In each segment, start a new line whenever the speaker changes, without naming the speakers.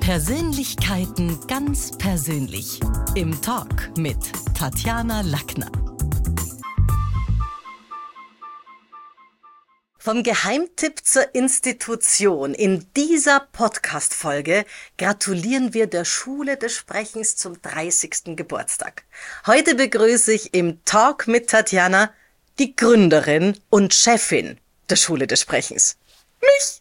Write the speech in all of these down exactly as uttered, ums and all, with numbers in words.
Persönlichkeiten ganz persönlich. Im Talk mit Tatjana Lackner. Vom Geheimtipp zur Institution. In dieser Podcast-Folge gratulieren wir der Schule des Sprechens zum dreißigsten Geburtstag. Heute begrüße ich im Talk mit Tatjana die Gründerin und Chefin der Schule des Sprechens. Mich!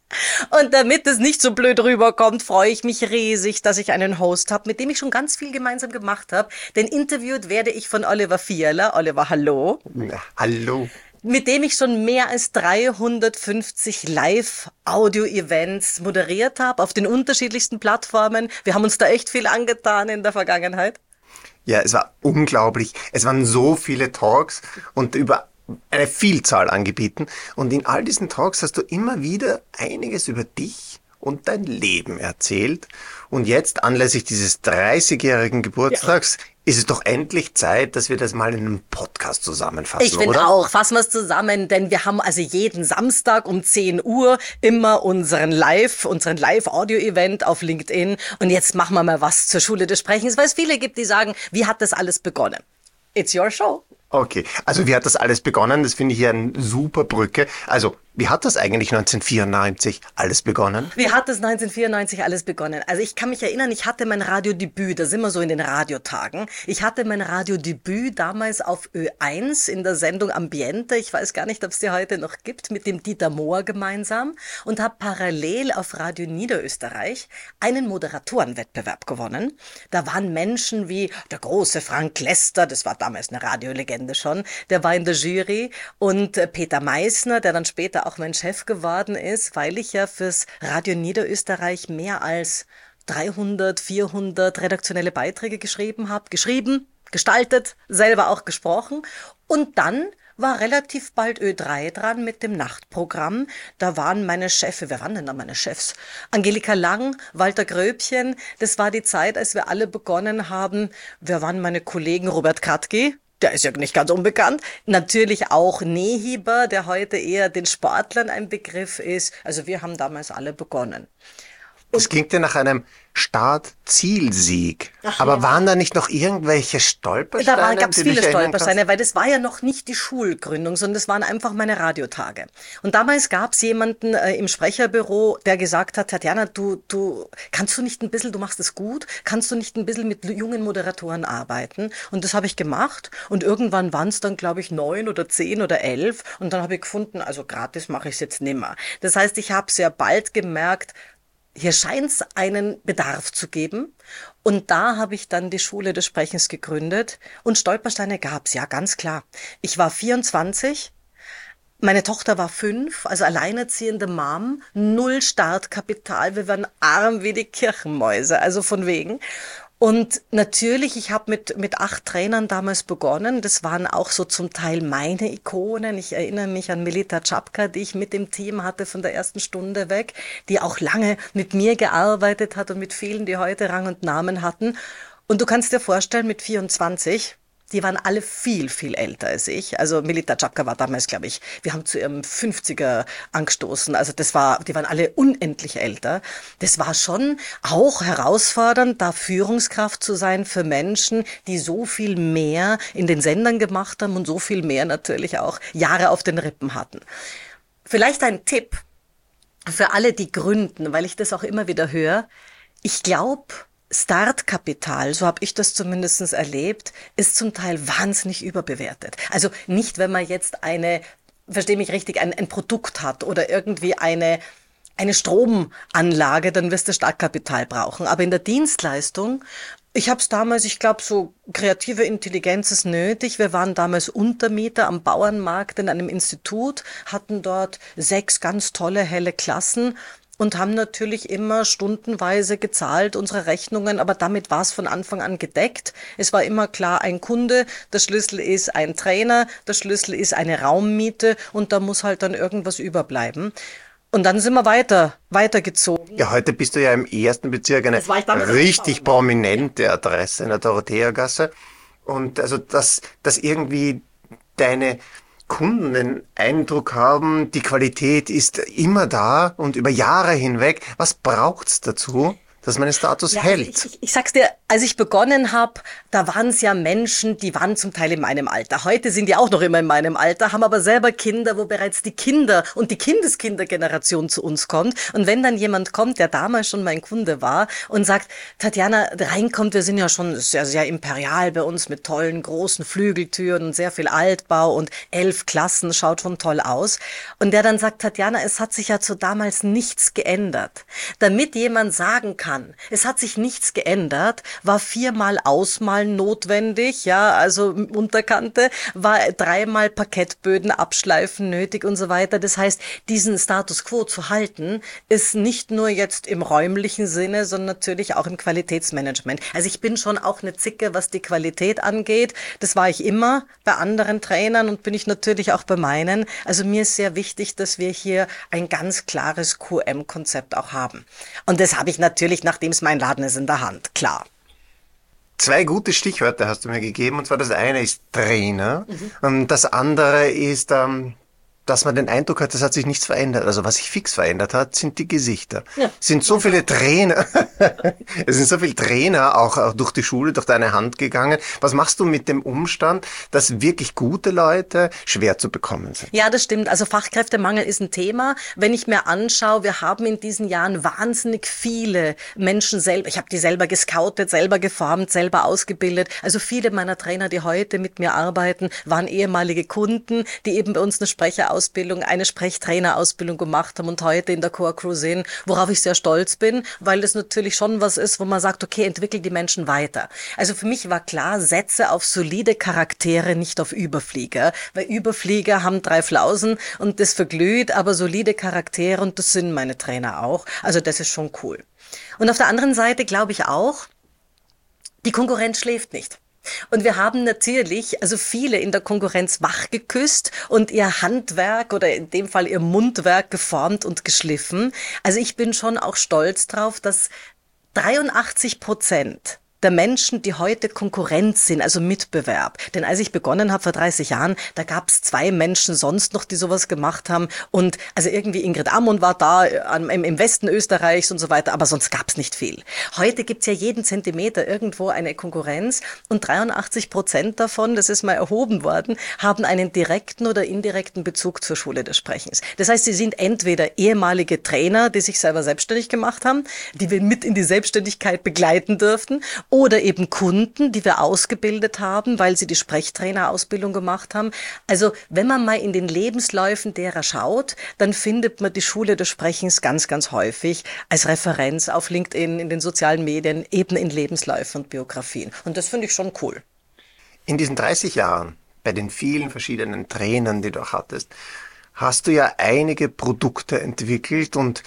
Und damit es nicht so blöd rüberkommt, freue ich mich riesig, dass ich einen Host habe, mit dem ich schon ganz viel gemeinsam gemacht habe. Denn interviewt werde ich von Oliver Fiala. Oliver, hallo.
Ja, hallo.
Mit dem ich schon mehr als dreihundertfünfzig Live-Audio-Events moderiert habe, auf den unterschiedlichsten Plattformen. Wir haben uns da echt viel angetan in der Vergangenheit.
Ja, es war unglaublich. Es waren so viele Talks und über eine Vielzahl angeboten. Und in all diesen Talks hast du immer wieder einiges über dich und dein Leben erzählt. Und jetzt, anlässlich dieses dreißigjährigen Geburtstags, ja, ist es doch endlich Zeit, dass wir das mal in einem Podcast zusammenfassen,
ich finde
oder?
auch, fassen wir es zusammen, denn wir haben also jeden Samstag um zehn Uhr immer unseren Live, unseren Live-Audio-Event auf LinkedIn. Und jetzt machen wir mal was zur Schule des Sprechens, weil es viele gibt, die sagen, wie hat das alles begonnen? It's your show.
Okay, also wie hat das alles begonnen? Das finde ich ja eine super Brücke. Also, wie hat das eigentlich neunzehnhundertvierundneunzig alles begonnen?
Wie hat das neunzehnhundertvierundneunzig alles begonnen? Also ich kann mich erinnern, ich hatte mein Radiodebüt, da sind wir so in den Radiotagen. Ich hatte mein Radiodebüt damals auf Ö eins in der Sendung Ambiente. Ich weiß gar nicht, ob es die heute noch gibt, mit dem Dieter Mohr gemeinsam. Und habe parallel auf Radio Niederösterreich einen Moderatorenwettbewerb gewonnen. Da waren Menschen wie der große Frank Lester, das war damals eine Radiolegende schon, der war in der Jury. Und Peter Meissner, der dann später auch mein Chef geworden ist, weil ich ja fürs Radio Niederösterreich mehr als dreihundert, vierhundert redaktionelle Beiträge geschrieben habe. Geschrieben, gestaltet, selber auch gesprochen. Und dann war relativ bald Ö drei dran mit dem Nachtprogramm. Da waren meine Chefs, wer waren denn da meine Chefs? Angelika Lang, Walter Gröbchen. Das war die Zeit, als wir alle begonnen haben. Wer waren meine Kollegen? Robert Kratky. Der ist ja nicht ganz unbekannt. Natürlich auch Nehiber, der heute eher den Sportlern ein Begriff ist. Also wir haben damals alle begonnen.
Das klingt ja nach einem Start-Ziel-Sieg. Aber ja, waren da nicht noch irgendwelche Stolpersteine?
Da gab es viele Stolpersteine, weil das war ja noch nicht die Schulgründung, sondern das waren einfach meine Radiotage. Und damals gab es jemanden äh, im Sprecherbüro, der gesagt hat, Tatjana, du, du kannst du nicht ein bisschen, du machst es gut, kannst du nicht ein bisschen mit jungen Moderatoren arbeiten? Und das habe ich gemacht. Und irgendwann waren es dann, glaube ich, neun oder zehn oder elf. Und dann habe ich gefunden, also gratis mache ich es jetzt nimmer. Das heißt, ich habe sehr bald gemerkt, hier scheint es einen Bedarf zu geben. Und da habe ich dann die Schule des Sprechens gegründet. Und Stolpersteine gab's, ja, ganz klar. Ich war vierundzwanzig, meine Tochter war fünf, also alleinerziehende Mom, null Startkapital. Wir waren arm wie die Kirchenmäuse, also von wegen. Und natürlich, ich habe mit mit acht Trainern damals begonnen. Das waren auch so zum Teil meine Ikonen. Ich erinnere mich an Melita Czapka, die ich mit dem Team hatte von der ersten Stunde weg, die auch lange mit mir gearbeitet hat und mit vielen, die heute Rang und Namen hatten. Und du kannst dir vorstellen, mit vierundzwanzig, die waren alle viel, viel älter als ich. Also Melita Czapka war damals, glaube ich, wir haben zu ihrem fünfziger angestoßen. Also das war, die waren alle unendlich älter. Das war schon auch herausfordernd, da Führungskraft zu sein für Menschen, die so viel mehr in den Sendern gemacht haben und so viel mehr natürlich auch Jahre auf den Rippen hatten. Vielleicht ein Tipp für alle, die gründen, weil ich das auch immer wieder höre. Ich glaube, Startkapital, so habe ich das zumindest erlebt, ist zum Teil wahnsinnig überbewertet. Also nicht, wenn man jetzt eine, verstehe mich richtig, ein, ein Produkt hat oder irgendwie eine, eine Stromanlage, dann wirst du Startkapital brauchen. Aber in der Dienstleistung, ich habe es damals, ich glaube, so kreative Intelligenz ist nötig. Wir waren damals Untermieter am Bauernmarkt in einem Institut, hatten dort sechs ganz tolle, helle Klassen. Und haben natürlich immer stundenweise gezahlt, unsere Rechnungen, aber damit war es von Anfang an gedeckt. Es war immer klar, ein Kunde, der Schlüssel ist ein Trainer, der Schlüssel ist eine Raummiete und da muss halt dann irgendwas überbleiben. Und dann sind wir weiter, weitergezogen.
Ja, heute bist du ja im ersten Bezirk eine richtig prominente Adresse in der Dorotheagasse. Und also, dass, dass irgendwie deine Kunden den Eindruck haben, die Qualität ist immer da und über Jahre hinweg. Was braucht's dazu, dass man den Status
Ja, also
hält.
ich, ich, ich sag's dir, als ich begonnen habe, da waren es ja Menschen, die waren zum Teil in meinem Alter. Heute sind die auch noch immer in meinem Alter, haben aber selber Kinder, wo bereits die Kinder und die Kindeskindergeneration zu uns kommt. Und wenn dann jemand kommt, der damals schon mein Kunde war und sagt, Tatjana, reinkommt, wir sind ja schon sehr, sehr imperial bei uns mit tollen großen Flügeltüren und sehr viel Altbau und elf Klassen, schaut schon toll aus. Und der dann sagt, Tatjana, es hat sich ja zu damals nichts geändert. Damit jemand sagen kann, es hat sich nichts geändert, war viermal Ausmalen notwendig, ja, also Unterkante, war dreimal Parkettböden abschleifen nötig und so weiter. Das heißt, diesen Status quo zu halten, ist nicht nur jetzt im räumlichen Sinne, sondern natürlich auch im Qualitätsmanagement. Also ich bin schon auch eine Zicke, was die Qualität angeht. Das war ich immer bei anderen Trainern und bin ich natürlich auch bei meinen. Also mir ist sehr wichtig, dass wir hier ein ganz klares Q M-Konzept auch haben. Und das habe ich natürlich, nachdem es mein Laden ist, in der Hand, klar.
Zwei gute Stichwörter hast du mir gegeben, und zwar das eine ist Trainer, mhm. und das andere ist, ähm, dass man den Eindruck hat, es hat sich nichts verändert. Also was sich fix verändert hat, sind die Gesichter. Ja. Es sind so viele Trainer, es sind so viele Trainer auch, auch durch die Schule, durch deine Hand gegangen. Was machst du mit dem Umstand, dass wirklich gute Leute schwer zu bekommen sind?
Ja, das stimmt. Also Fachkräftemangel ist ein Thema. Wenn ich mir anschaue, wir haben in diesen Jahren wahnsinnig viele Menschen selber, ich habe die selber gescoutet, selber geformt, selber ausgebildet. Also viele meiner Trainer, die heute mit mir arbeiten, waren ehemalige Kunden, die eben bei uns eine Sprecher Ausbildung, eine Sprechtrainerausbildung gemacht haben und heute in der Core Crew sind, worauf ich sehr stolz bin, weil das natürlich schon was ist, wo man sagt, okay, entwickel die Menschen weiter. Also für mich war klar, setze auf solide Charaktere, nicht auf Überflieger, weil Überflieger haben drei Flausen und das verglüht, aber solide Charaktere, und das sind meine Trainer auch. Also das ist schon cool. Und auf der anderen Seite glaube ich auch, die Konkurrenz schläft nicht. Und wir haben natürlich, also viele in der Konkurrenz wach geküsst und ihr Handwerk oder in dem Fall ihr Mundwerk geformt und geschliffen. Also ich bin schon auch stolz drauf, dass dreiundachtzig Prozent der Menschen, die heute Konkurrenz sind, also Mitbewerb. Denn als ich begonnen habe vor dreißig Jahren, da gab es zwei Menschen sonst noch, die sowas gemacht haben. Und also irgendwie Ingrid Ammon war da im, im Westen Österreichs und so weiter, aber sonst gab es nicht viel. Heute gibt es ja jeden Zentimeter irgendwo eine Konkurrenz und dreiundachtzig Prozent davon, das ist mal erhoben worden, haben einen direkten oder indirekten Bezug zur Schule des Sprechens. Das heißt, sie sind entweder ehemalige Trainer, die sich selber selbstständig gemacht haben, die wir mit in die Selbstständigkeit begleiten dürften, oder eben Kunden, die wir ausgebildet haben, weil sie die Sprechtrainerausbildung gemacht haben. Also wenn man mal in den Lebensläufen derer schaut, dann findet man die Schule des Sprechens ganz, ganz häufig als Referenz auf LinkedIn, in den sozialen Medien, eben in Lebensläufen und Biografien. Und das finde ich schon cool.
In diesen dreißig Jahren, bei den vielen verschiedenen Trainern, die du hattest, hast du ja einige Produkte entwickelt, und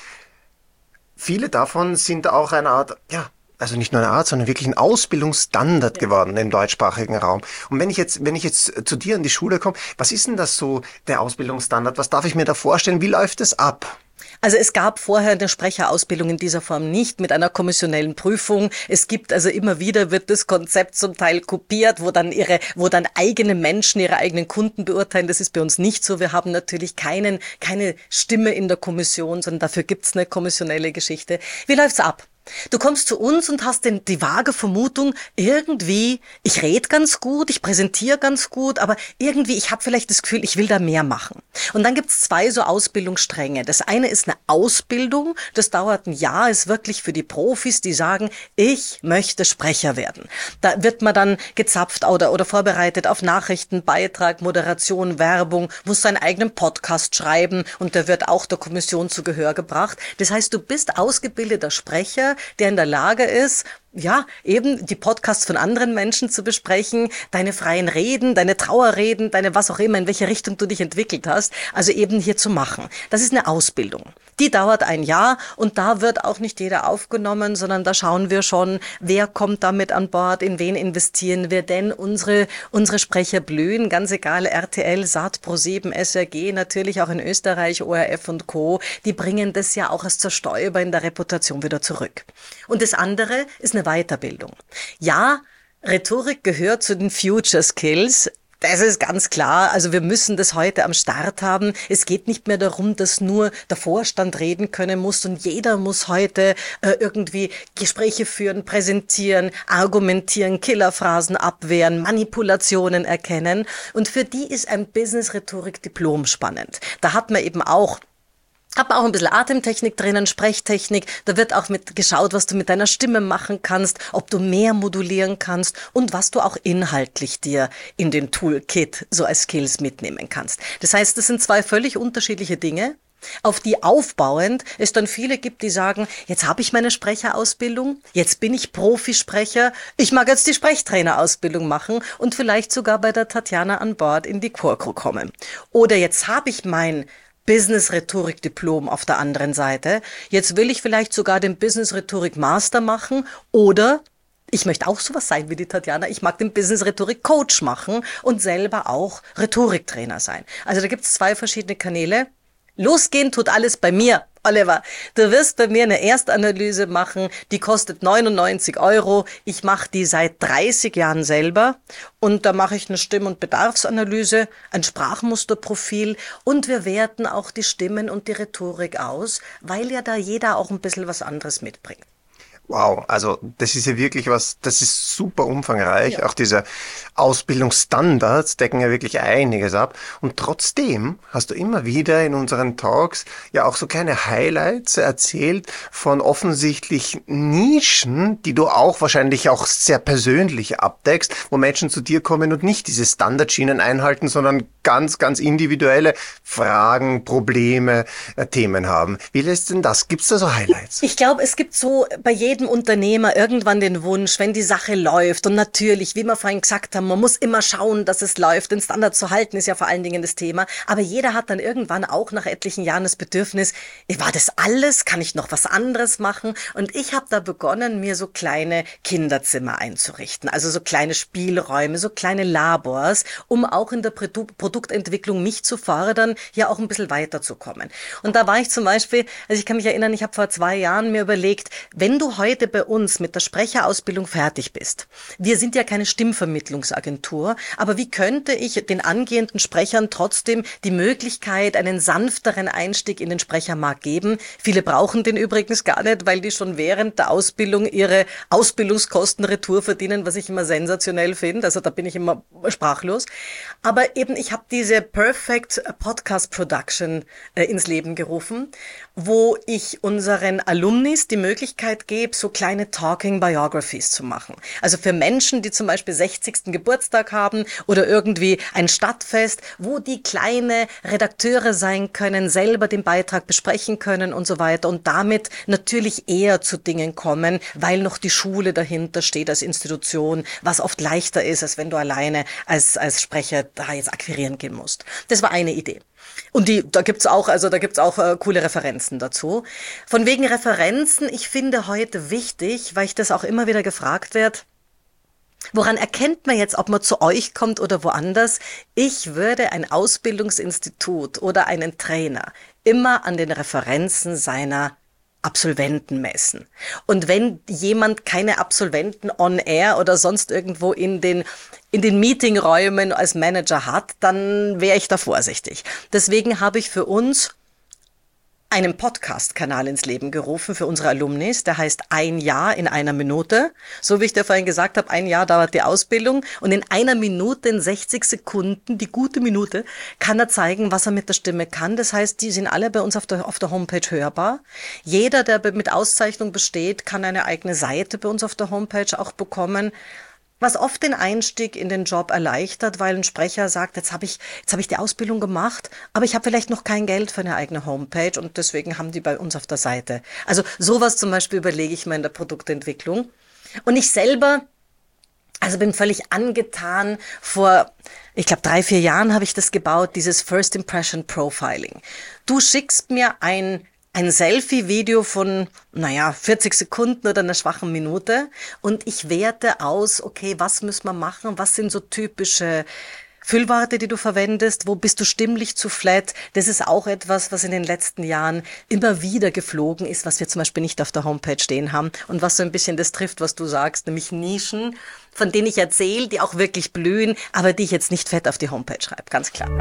viele davon sind auch eine Art, ja, also nicht nur eine Art, sondern wirklich ein Ausbildungsstandard ja. geworden im deutschsprachigen Raum. Und wenn ich jetzt, wenn ich jetzt zu dir in die Schule komme, was ist denn das so, der Ausbildungsstandard? Was darf ich mir da vorstellen? Wie läuft es ab?
Also es gab vorher eine Sprecherausbildung in dieser Form nicht mit einer kommissionellen Prüfung. Es gibt also immer wieder, wird das Konzept zum Teil kopiert, wo dann ihre, wo dann eigene Menschen ihre eigenen Kunden beurteilen. Das ist bei uns nicht so. Wir haben natürlich keinen, keine Stimme in der Kommission, sondern dafür gibt's eine kommissionelle Geschichte. Wie läuft's ab? Du kommst zu uns und hast den, die vage Vermutung, irgendwie, ich rede ganz gut, ich präsentiere ganz gut, aber irgendwie, ich habe vielleicht das Gefühl, ich will da mehr machen. Und dann gibt's zwei so Ausbildungsstränge. Das eine ist eine Ausbildung, das dauert ein Jahr, ist wirklich für die Profis, die sagen, ich möchte Sprecher werden. Da wird man dann gezapft oder, oder vorbereitet auf Nachrichten, Beitrag, Moderation, Werbung, muss seinen eigenen Podcast schreiben und der wird auch der Kommission zu Gehör gebracht. Das heißt, du bist ausgebildeter Sprecher, der in der Lage ist, ja, eben die Podcasts von anderen Menschen zu besprechen, deine freien Reden, deine Trauerreden, deine was auch immer, in welche Richtung du dich entwickelt hast, also eben hier zu machen. Das ist eine Ausbildung. Die dauert ein Jahr und da wird auch nicht jeder aufgenommen, sondern da schauen wir schon, wer kommt damit an Bord, in wen investieren wir denn? Unsere, unsere Sprecher blühen, ganz egal, R T L, Sat, ProSieben, S R G, natürlich auch in Österreich, O R F und Co., die bringen das ja auch als Zerstäuber in der Reputation wieder zurück. Und das andere ist eine Weiterbildung. Ja, Rhetorik gehört zu den Future Skills. Das ist ganz klar. Also wir müssen das heute am Start haben. Es geht nicht mehr darum, dass nur der Vorstand reden können muss und jeder muss heute äh, irgendwie Gespräche führen, präsentieren, argumentieren, Killerphrasen abwehren, Manipulationen erkennen. Und für die ist ein Business-Rhetorik-Diplom spannend. Da hat man eben auch Hat man auch ein bisschen Atemtechnik drinnen, Sprechtechnik. Da wird auch mit geschaut, was du mit deiner Stimme machen kannst, ob du mehr modulieren kannst und was du auch inhaltlich dir in den Toolkit so als Skills mitnehmen kannst. Das heißt, das sind zwei völlig unterschiedliche Dinge, auf die aufbauend es dann viele gibt, die sagen, jetzt habe ich meine Sprecherausbildung, jetzt bin ich Profisprecher, ich mag jetzt die Sprechtrainerausbildung machen und vielleicht sogar bei der Tatjana an Bord in die Chorcrew kommen. Oder jetzt habe ich mein Business-Rhetorik-Diplom auf der anderen Seite. Jetzt will ich vielleicht sogar den Business-Rhetorik-Master machen oder ich möchte auch sowas sein wie die Tatjana. Ich mag den Business-Rhetorik-Coach machen und selber auch Rhetoriktrainer sein. Also da gibt es zwei verschiedene Kanäle. Losgehen tut alles bei mir, Oliver. Du wirst bei mir eine Erstanalyse machen, die kostet neunundneunzig Euro. Ich mache die seit dreißig Jahren selber und da mache ich eine Stimm- und Bedarfsanalyse, ein Sprachmusterprofil und wir werten auch die Stimmen und die Rhetorik aus, weil ja da jeder auch ein bisschen was anderes mitbringt.
Wow, also das ist ja wirklich was, das ist super umfangreich.
Ja.
Auch diese Ausbildungsstandards decken ja wirklich einiges ab. Und trotzdem hast du immer wieder in unseren Talks ja auch so kleine Highlights erzählt von offensichtlich Nischen, die du auch wahrscheinlich auch sehr persönlich abdeckst, wo Menschen zu dir kommen und nicht diese Standardschienen einhalten, sondern ganz, ganz individuelle Fragen, Probleme, äh, Themen haben. Wie lässt denn das? Gibt's da so Highlights?
Ich glaube, es gibt so bei jedem Unternehmer irgendwann den Wunsch, wenn die Sache läuft und natürlich, wie wir vorhin gesagt haben, man muss immer schauen, dass es läuft, den Standard zu halten ist ja vor allen Dingen das Thema, aber jeder hat dann irgendwann auch nach etlichen Jahren das Bedürfnis, war das alles, kann ich noch was anderes machen? Und ich habe da begonnen, mir so kleine Kinderzimmer einzurichten, also so kleine Spielräume, so kleine Labors, um auch in der Produ- Produktentwicklung mich zu fördern, ja auch ein bisschen weiterzukommen. Und da war ich zum Beispiel, also ich kann mich erinnern, ich habe vor zwei Jahren mir überlegt, wenn du heute bei uns mit der Sprecherausbildung fertig bist, wir sind ja keine Stimmvermittlungsagentur, aber wie könnte ich den angehenden Sprechern trotzdem die Möglichkeit, einen sanfteren Einstieg in den Sprechermarkt geben? Viele brauchen den übrigens gar nicht, weil die schon während der Ausbildung ihre Ausbildungskosten retour verdienen, was ich immer sensationell finde. Also da bin ich immer sprachlos. Aber eben, ich habe diese Perfect Podcast Production äh, ins Leben gerufen, wo ich unseren Alumnis die Möglichkeit gebe, so kleine Talking Biographies zu machen. Also für Menschen, die zum Beispiel sechzigsten Geburtstag haben oder irgendwie ein Stadtfest, wo die kleine Redakteure sein können, selber den Beitrag besprechen können und so weiter und damit natürlich eher zu Dingen kommen, weil noch die Schule dahinter steht als Institution, was oft leichter ist, als wenn du alleine als, als Sprecher da jetzt akquirieren gehen musst. Das war eine Idee. Und die, da gibt's auch, also da gibt's auch äh, coole Referenzen dazu. Von wegen Referenzen, ich finde heute wichtig, weil ich das auch immer wieder gefragt werde, woran erkennt man jetzt, ob man zu euch kommt oder woanders? Ich würde ein Ausbildungsinstitut oder einen Trainer immer an den Referenzen seiner Absolventen messen. Und wenn jemand keine Absolventen on air oder sonst irgendwo in den in den Meetingräumen als Manager hat, dann wäre ich da vorsichtig. Deswegen habe ich für uns einen Podcast-Kanal ins Leben gerufen für unsere Alumnis, der heißt Ein Jahr in einer Minute. So wie ich dir vorhin gesagt habe, ein Jahr dauert die Ausbildung und in einer Minute, in sechzig Sekunden, die gute Minute, kann er zeigen, was er mit der Stimme kann. Das heißt, die sind alle bei uns auf der, auf der Homepage hörbar. Jeder, der mit Auszeichnung besteht, kann eine eigene Seite bei uns auf der Homepage auch bekommen. Was oft den Einstieg in den Job erleichtert, weil ein Sprecher sagt, jetzt habe ich, jetzt habe ich die Ausbildung gemacht, aber ich habe vielleicht noch kein Geld für eine eigene Homepage und deswegen haben die bei uns auf der Seite. Also sowas zum Beispiel überlege ich mir in der Produktentwicklung. Und ich selber, also bin völlig angetan. Vor, ich glaube, drei, vier Jahren habe ich das gebaut, dieses First Impression Profiling. Du schickst mir ein Ein Selfie-Video von, naja, vierzig Sekunden oder einer schwachen Minute und ich werte aus, okay, was müssen wir machen, was sind so typische Füllworte, die du verwendest, wo bist du stimmlich zu flat? Das ist auch etwas, was in den letzten Jahren immer wieder geflogen ist, was wir zum Beispiel nicht auf der Homepage stehen haben und was so ein bisschen das trifft, was du sagst, nämlich Nischen, von denen ich erzähle, die auch wirklich blühen, aber die ich jetzt nicht fett auf die Homepage schreibe, ganz klar.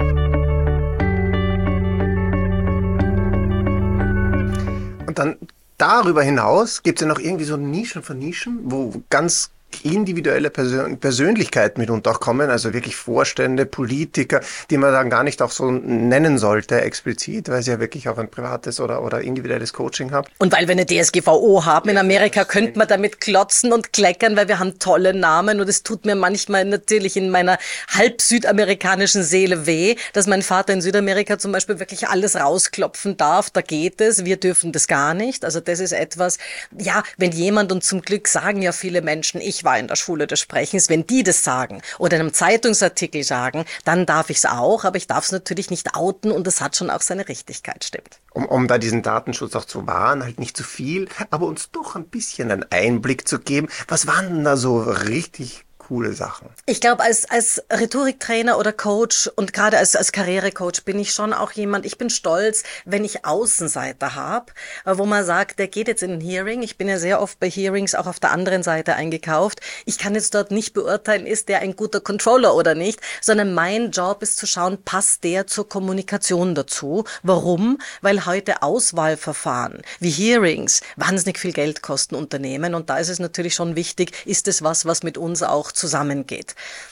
Und dann darüber hinaus gibt es ja noch irgendwie so Nischen von Nischen, wo ganz individuelle Persön- Persönlichkeiten mitunter auch kommen, also wirklich Vorstände, Politiker, die man dann gar nicht auch so nennen sollte explizit, weil sie ja wirklich auch ein privates oder, oder individuelles Coaching haben.
Und weil wir eine D S G V O haben in Amerika, könnte man damit klotzen und kleckern, weil wir haben tolle Namen und es tut mir manchmal natürlich in meiner halb südamerikanischen Seele weh, dass mein Vater in Südamerika zum Beispiel wirklich alles rausklopfen darf, da geht es, wir dürfen das gar nicht. Also das ist etwas, ja, wenn jemand, und zum Glück sagen ja viele Menschen, ich war in der Schule des Sprechens, wenn die das sagen oder in einem Zeitungsartikel sagen, dann darf ich es auch, aber ich darf es natürlich nicht outen und das hat schon auch seine Richtigkeit, stimmt.
Um, um da diesen Datenschutz auch zu wahren, halt nicht zu viel, aber uns doch ein bisschen einen Einblick zu geben. Was waren denn da so richtig coole Sachen?
Ich glaube, als, als Rhetoriktrainer oder Coach und gerade als, als Karrierecoach bin ich schon auch jemand, ich bin stolz, wenn ich Außenseiter habe, wo man sagt, der geht jetzt in ein Hearing. Ich bin ja sehr oft bei Hearings auch auf der anderen Seite eingekauft. Ich kann jetzt dort nicht beurteilen, ist der ein guter Controller oder nicht, sondern mein Job ist zu schauen, passt der zur Kommunikation dazu. Warum? Weil heute Auswahlverfahren wie Hearings wahnsinnig viel Geld kosten Unternehmen und da ist es natürlich schon wichtig, ist es was, was mit uns auch zusammengeht.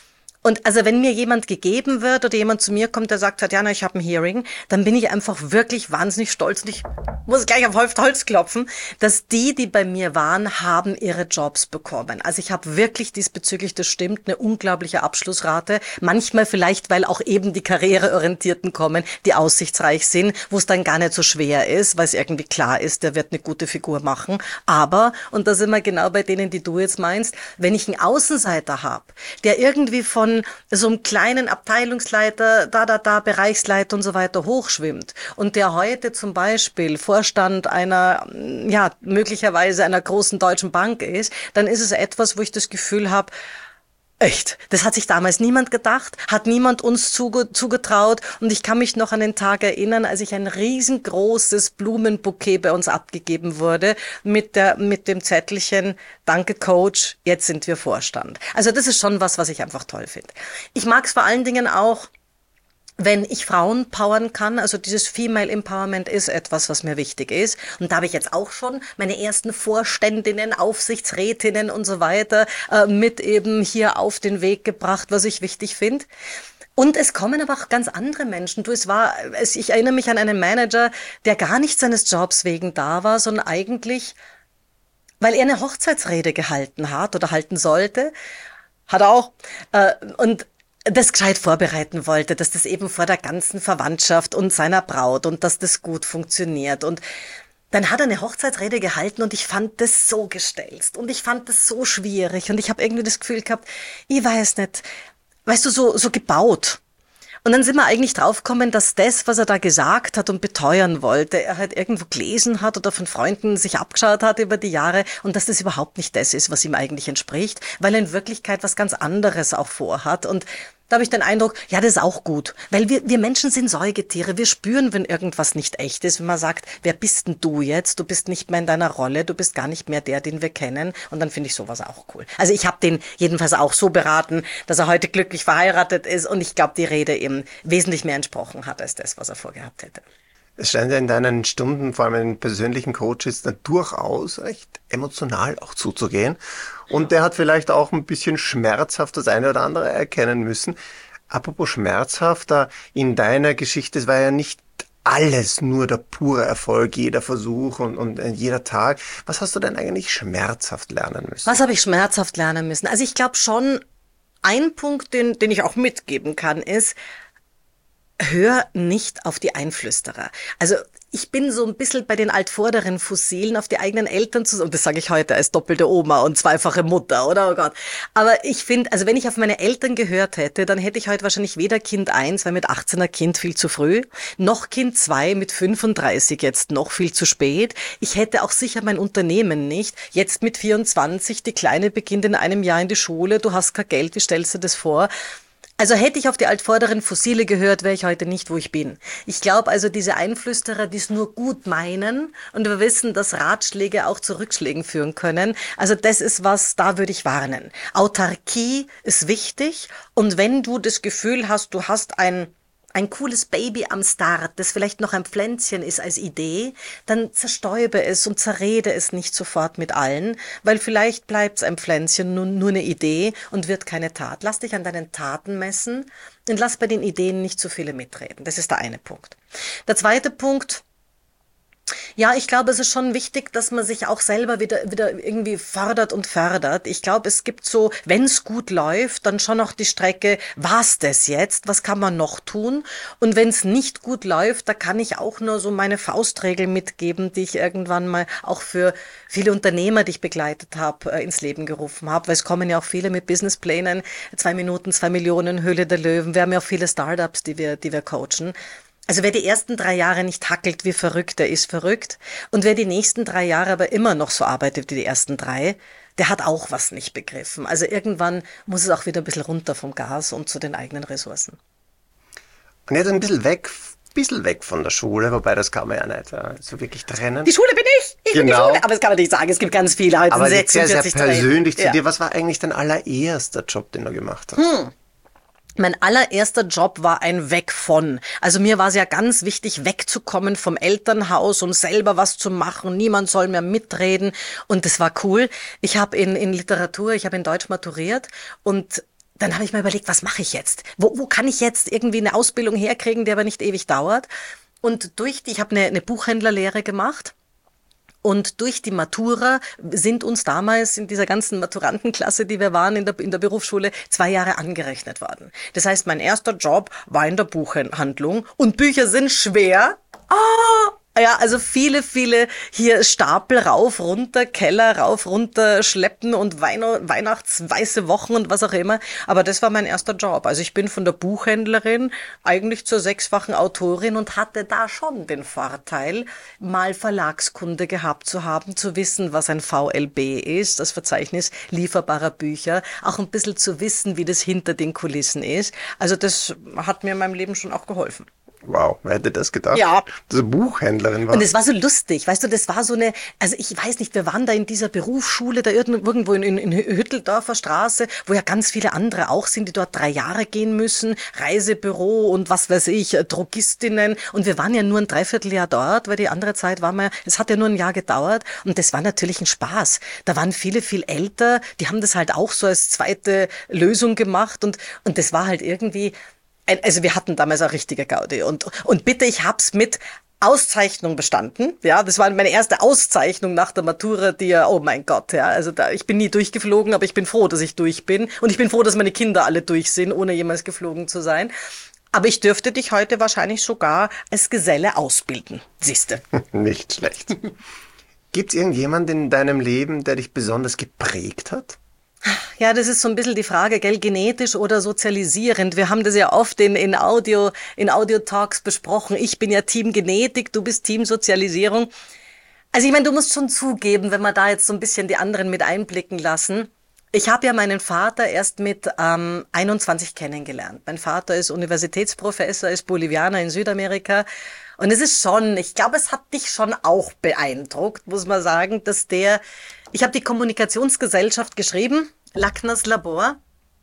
Und also wenn mir jemand gegeben wird oder jemand zu mir kommt, der sagt, Tatjana, ich habe ein Hearing, dann bin ich einfach wirklich wahnsinnig stolz und ich muss gleich auf Holz klopfen, dass die, die bei mir waren, haben ihre Jobs bekommen. Also ich habe wirklich diesbezüglich, das stimmt, eine unglaubliche Abschlussrate. Manchmal vielleicht, weil auch eben die Karriereorientierten kommen, die aussichtsreich sind, wo es dann gar nicht so schwer ist, weil es irgendwie klar ist, der wird eine gute Figur machen. Aber, und da sind wir genau bei denen, die du jetzt meinst, wenn ich einen Außenseiter habe, der irgendwie von so einem kleinen Abteilungsleiter, da, da, da, Bereichsleiter und so weiter hochschwimmt und der heute zum Beispiel Vorstand einer, ja, möglicherweise einer großen deutschen Bank ist, dann ist es etwas, wo ich das Gefühl habe, echt, das hat sich damals niemand gedacht, hat niemand uns zuge- zugetraut und ich kann mich noch an den Tag erinnern, als ich ein riesengroßes Blumenbouquet bei uns abgegeben wurde mit der, mit dem Zettelchen, danke Coach, jetzt sind wir Vorstand. Also das ist schon was, was ich einfach toll finde. Ich mag es vor allen Dingen auch, wenn ich Frauen powern kann, also dieses Female Empowerment ist etwas, was mir wichtig ist. Und da habe ich jetzt auch schon meine ersten Vorständinnen, Aufsichtsrätinnen und so weiter äh, mit eben hier auf den Weg gebracht, was ich wichtig finde. Und es kommen aber auch ganz andere Menschen. Du, es war, es, ich erinnere mich an einen Manager, der gar nicht seines Jobs wegen da war, sondern eigentlich, weil er eine Hochzeitsrede gehalten hat oder halten sollte, hat er auch. Äh, und das gescheit vorbereiten wollte, dass das eben vor der ganzen Verwandtschaft und seiner Braut und dass das gut funktioniert. Und dann hat er eine Hochzeitsrede gehalten und ich fand das so gestelzt und ich fand das so schwierig und ich habe irgendwie das Gefühl gehabt, ich weiß nicht, weißt du, so, so gebaut. Und dann sind wir eigentlich draufgekommen, dass das, was er da gesagt hat und beteuern wollte, er halt irgendwo gelesen hat oder von Freunden sich abgeschaut hat über die Jahre und dass das überhaupt nicht das ist, was ihm eigentlich entspricht, weil er in Wirklichkeit was ganz anderes auch vorhat. Und da habe ich den Eindruck, ja, das ist auch gut, weil wir, wir Menschen sind Säugetiere, wir spüren, wenn irgendwas nicht echt ist, wenn man sagt, wer bist denn du jetzt? Du bist nicht mehr in deiner Rolle, du bist gar nicht mehr der, den wir kennen und dann finde ich sowas auch cool. Also ich habe den jedenfalls auch so beraten, dass er heute glücklich verheiratet ist und ich glaube, die Rede ihm wesentlich mehr entsprochen hat, als das, was er vorgehabt hätte.
Es scheint ja in deinen Stunden, vor allem in den persönlichen Coaches, dann durchaus recht emotional auch zuzugehen. Und der hat vielleicht auch ein bisschen schmerzhaft das eine oder andere erkennen müssen. Apropos schmerzhafter, in deiner Geschichte, es war ja nicht alles nur der pure Erfolg, jeder Versuch und, und jeder Tag. Was hast du denn eigentlich schmerzhaft lernen müssen?
Was habe ich schmerzhaft lernen müssen? Also ich glaube schon, ein Punkt, den, den ich auch mitgeben kann, ist, hör nicht auf die Einflüsterer. Also ich bin so ein bisschen bei den altvorderen Fossilen auf die eigenen Eltern zu, und das sage ich heute als doppelte Oma und zweifache Mutter, oder? Oh Gott. Aber ich finde, also wenn ich auf meine Eltern gehört hätte, dann hätte ich heute wahrscheinlich weder Kind eins, weil mit achtzehner Kind viel zu früh, noch Kind zwei mit fünfunddreißig jetzt noch viel zu spät. Ich hätte auch sicher mein Unternehmen nicht. Jetzt mit vierundzwanzig, die Kleine beginnt in einem Jahr in die Schule, du hast kein Geld, wie stellst du das vor? Also hätte ich auf die altvorderen Fossile gehört, wäre ich heute nicht, wo ich bin. Ich glaube also, diese Einflüsterer, die es nur gut meinen und wir wissen, dass Ratschläge auch zu Rückschlägen führen können. Also das ist was, da würde ich warnen. Autarkie ist wichtig und wenn du das Gefühl hast, du hast ein ein cooles Baby am Start, das vielleicht noch ein Pflänzchen ist als Idee, dann zerstäube es und zerrede es nicht sofort mit allen, weil vielleicht bleibt es ein Pflänzchen, nur, nur eine Idee und wird keine Tat. Lass dich an deinen Taten messen und lass bei den Ideen nicht zu viele mitreden. Das ist der eine Punkt. Der zweite Punkt: Ja, ich glaube, es ist schon wichtig, dass man sich auch selber wieder, wieder irgendwie fördert und fördert. Ich glaube, es gibt so, wenn es gut läuft, dann schon noch die Strecke, war's das jetzt? Was kann man noch tun? Und wenn es nicht gut läuft, da kann ich auch nur so meine Faustregel mitgeben, die ich irgendwann mal auch für viele Unternehmer, die ich begleitet habe, ins Leben gerufen habe. Weil es kommen ja auch viele mit Businessplänen, zwei Minuten, zwei Millionen, Höhle der Löwen. Wir haben ja auch viele Startups, die wir, die wir coachen. Also wer die ersten drei Jahre nicht hackelt wie verrückt, der ist verrückt. Und wer die nächsten drei Jahre aber immer noch so arbeitet wie die ersten drei, der hat auch was nicht begriffen. Also irgendwann muss es auch wieder ein bisschen runter vom Gas und zu den eigenen Ressourcen.
Und jetzt ein bisschen weg, bisschen weg von der Schule, wobei das kann man ja nicht äh, so wirklich trennen.
Die Schule bin ich! Ich bin die
Genau.
Schule! Aber das kann man nicht sagen, es gibt ganz viele. Heute
Aber
sind
jetzt sehr, sehr
sechsundvierzig
persönlich zu
Ja.
dir. Was war eigentlich dein allererster Job, den du gemacht hast?
Mein allererster Job war ein Weg von. Also mir war es ja ganz wichtig, wegzukommen vom Elternhaus und selber was zu machen. Niemand soll mehr mitreden. Und das war cool. Ich habe in, in Literatur, ich habe in Deutsch maturiert und dann habe ich mir überlegt, was mache ich jetzt? Wo, wo kann ich jetzt irgendwie eine Ausbildung herkriegen, die aber nicht ewig dauert? Und durch die, ich habe eine, eine Buchhändlerlehre gemacht. Und durch die Matura sind uns damals in dieser ganzen Maturantenklasse, die wir waren in der, in der Berufsschule, zwei Jahre angerechnet worden. Das heißt, mein erster Job war in der Buchhandlung und Bücher sind schwer. Ah! Ja, also viele, viele hier Stapel rauf, runter, Keller rauf, runter schleppen und Weihn- Weihnachtsweiße Wochen und was auch immer. Aber das war mein erster Job. Also ich bin von der Buchhändlerin eigentlich zur sechsfachen Autorin und hatte da schon den Vorteil, mal Verlagskunde gehabt zu haben, zu wissen, was ein V L B ist, das Verzeichnis lieferbarer Bücher, auch ein bisschen zu wissen, wie das hinter den Kulissen ist. Also das hat mir in meinem Leben schon auch geholfen.
Wow, wer hätte das gedacht?
Ja.
Dass du Buchhändlerin war.
Und es war so lustig, weißt du, das war so eine, also ich weiß nicht, wir waren da in dieser Berufsschule, da irgendwo in, in, in Hütteldorfer Straße, wo ja ganz viele andere auch sind, die dort drei Jahre gehen müssen, Reisebüro und was weiß ich, Drogistinnen. Und wir waren ja nur ein Dreivierteljahr dort, weil die andere Zeit war man, es hat ja nur ein Jahr gedauert und das war natürlich ein Spaß. Da waren viele viel älter, die haben das halt auch so als zweite Lösung gemacht und, und das war halt irgendwie, also wir hatten damals auch richtige Gaudi und, und bitte, ich hab's mit Auszeichnung bestanden. Ja, das war meine erste Auszeichnung nach der Matura, die ja, oh mein Gott, ja, also da, ich bin nie durchgeflogen, aber ich bin froh, dass ich durch bin und ich bin froh, dass meine Kinder alle durch sind, ohne jemals geflogen zu sein. Aber ich dürfte dich heute wahrscheinlich sogar als Geselle ausbilden, siehste.
Nicht schlecht. Gibt's irgendjemanden in deinem Leben, der dich besonders geprägt hat?
Ja, das ist so ein bisschen die Frage, gell, genetisch oder sozialisierend. Wir haben das ja oft in, in Audio, in Audio-Talks besprochen. Ich bin ja Team Genetik, du bist Team Sozialisierung. Also ich meine, du musst schon zugeben, wenn wir da jetzt so ein bisschen die anderen mit einblicken lassen. Ich habe ja meinen Vater erst mit ähm, einundzwanzig kennengelernt. Mein Vater ist Universitätsprofessor, ist Bolivianer in Südamerika. Und es ist schon, ich glaube, es hat dich schon auch beeindruckt, muss man sagen, dass der, ich habe die Kommunikationsgesellschaft geschrieben, Lackners Labor.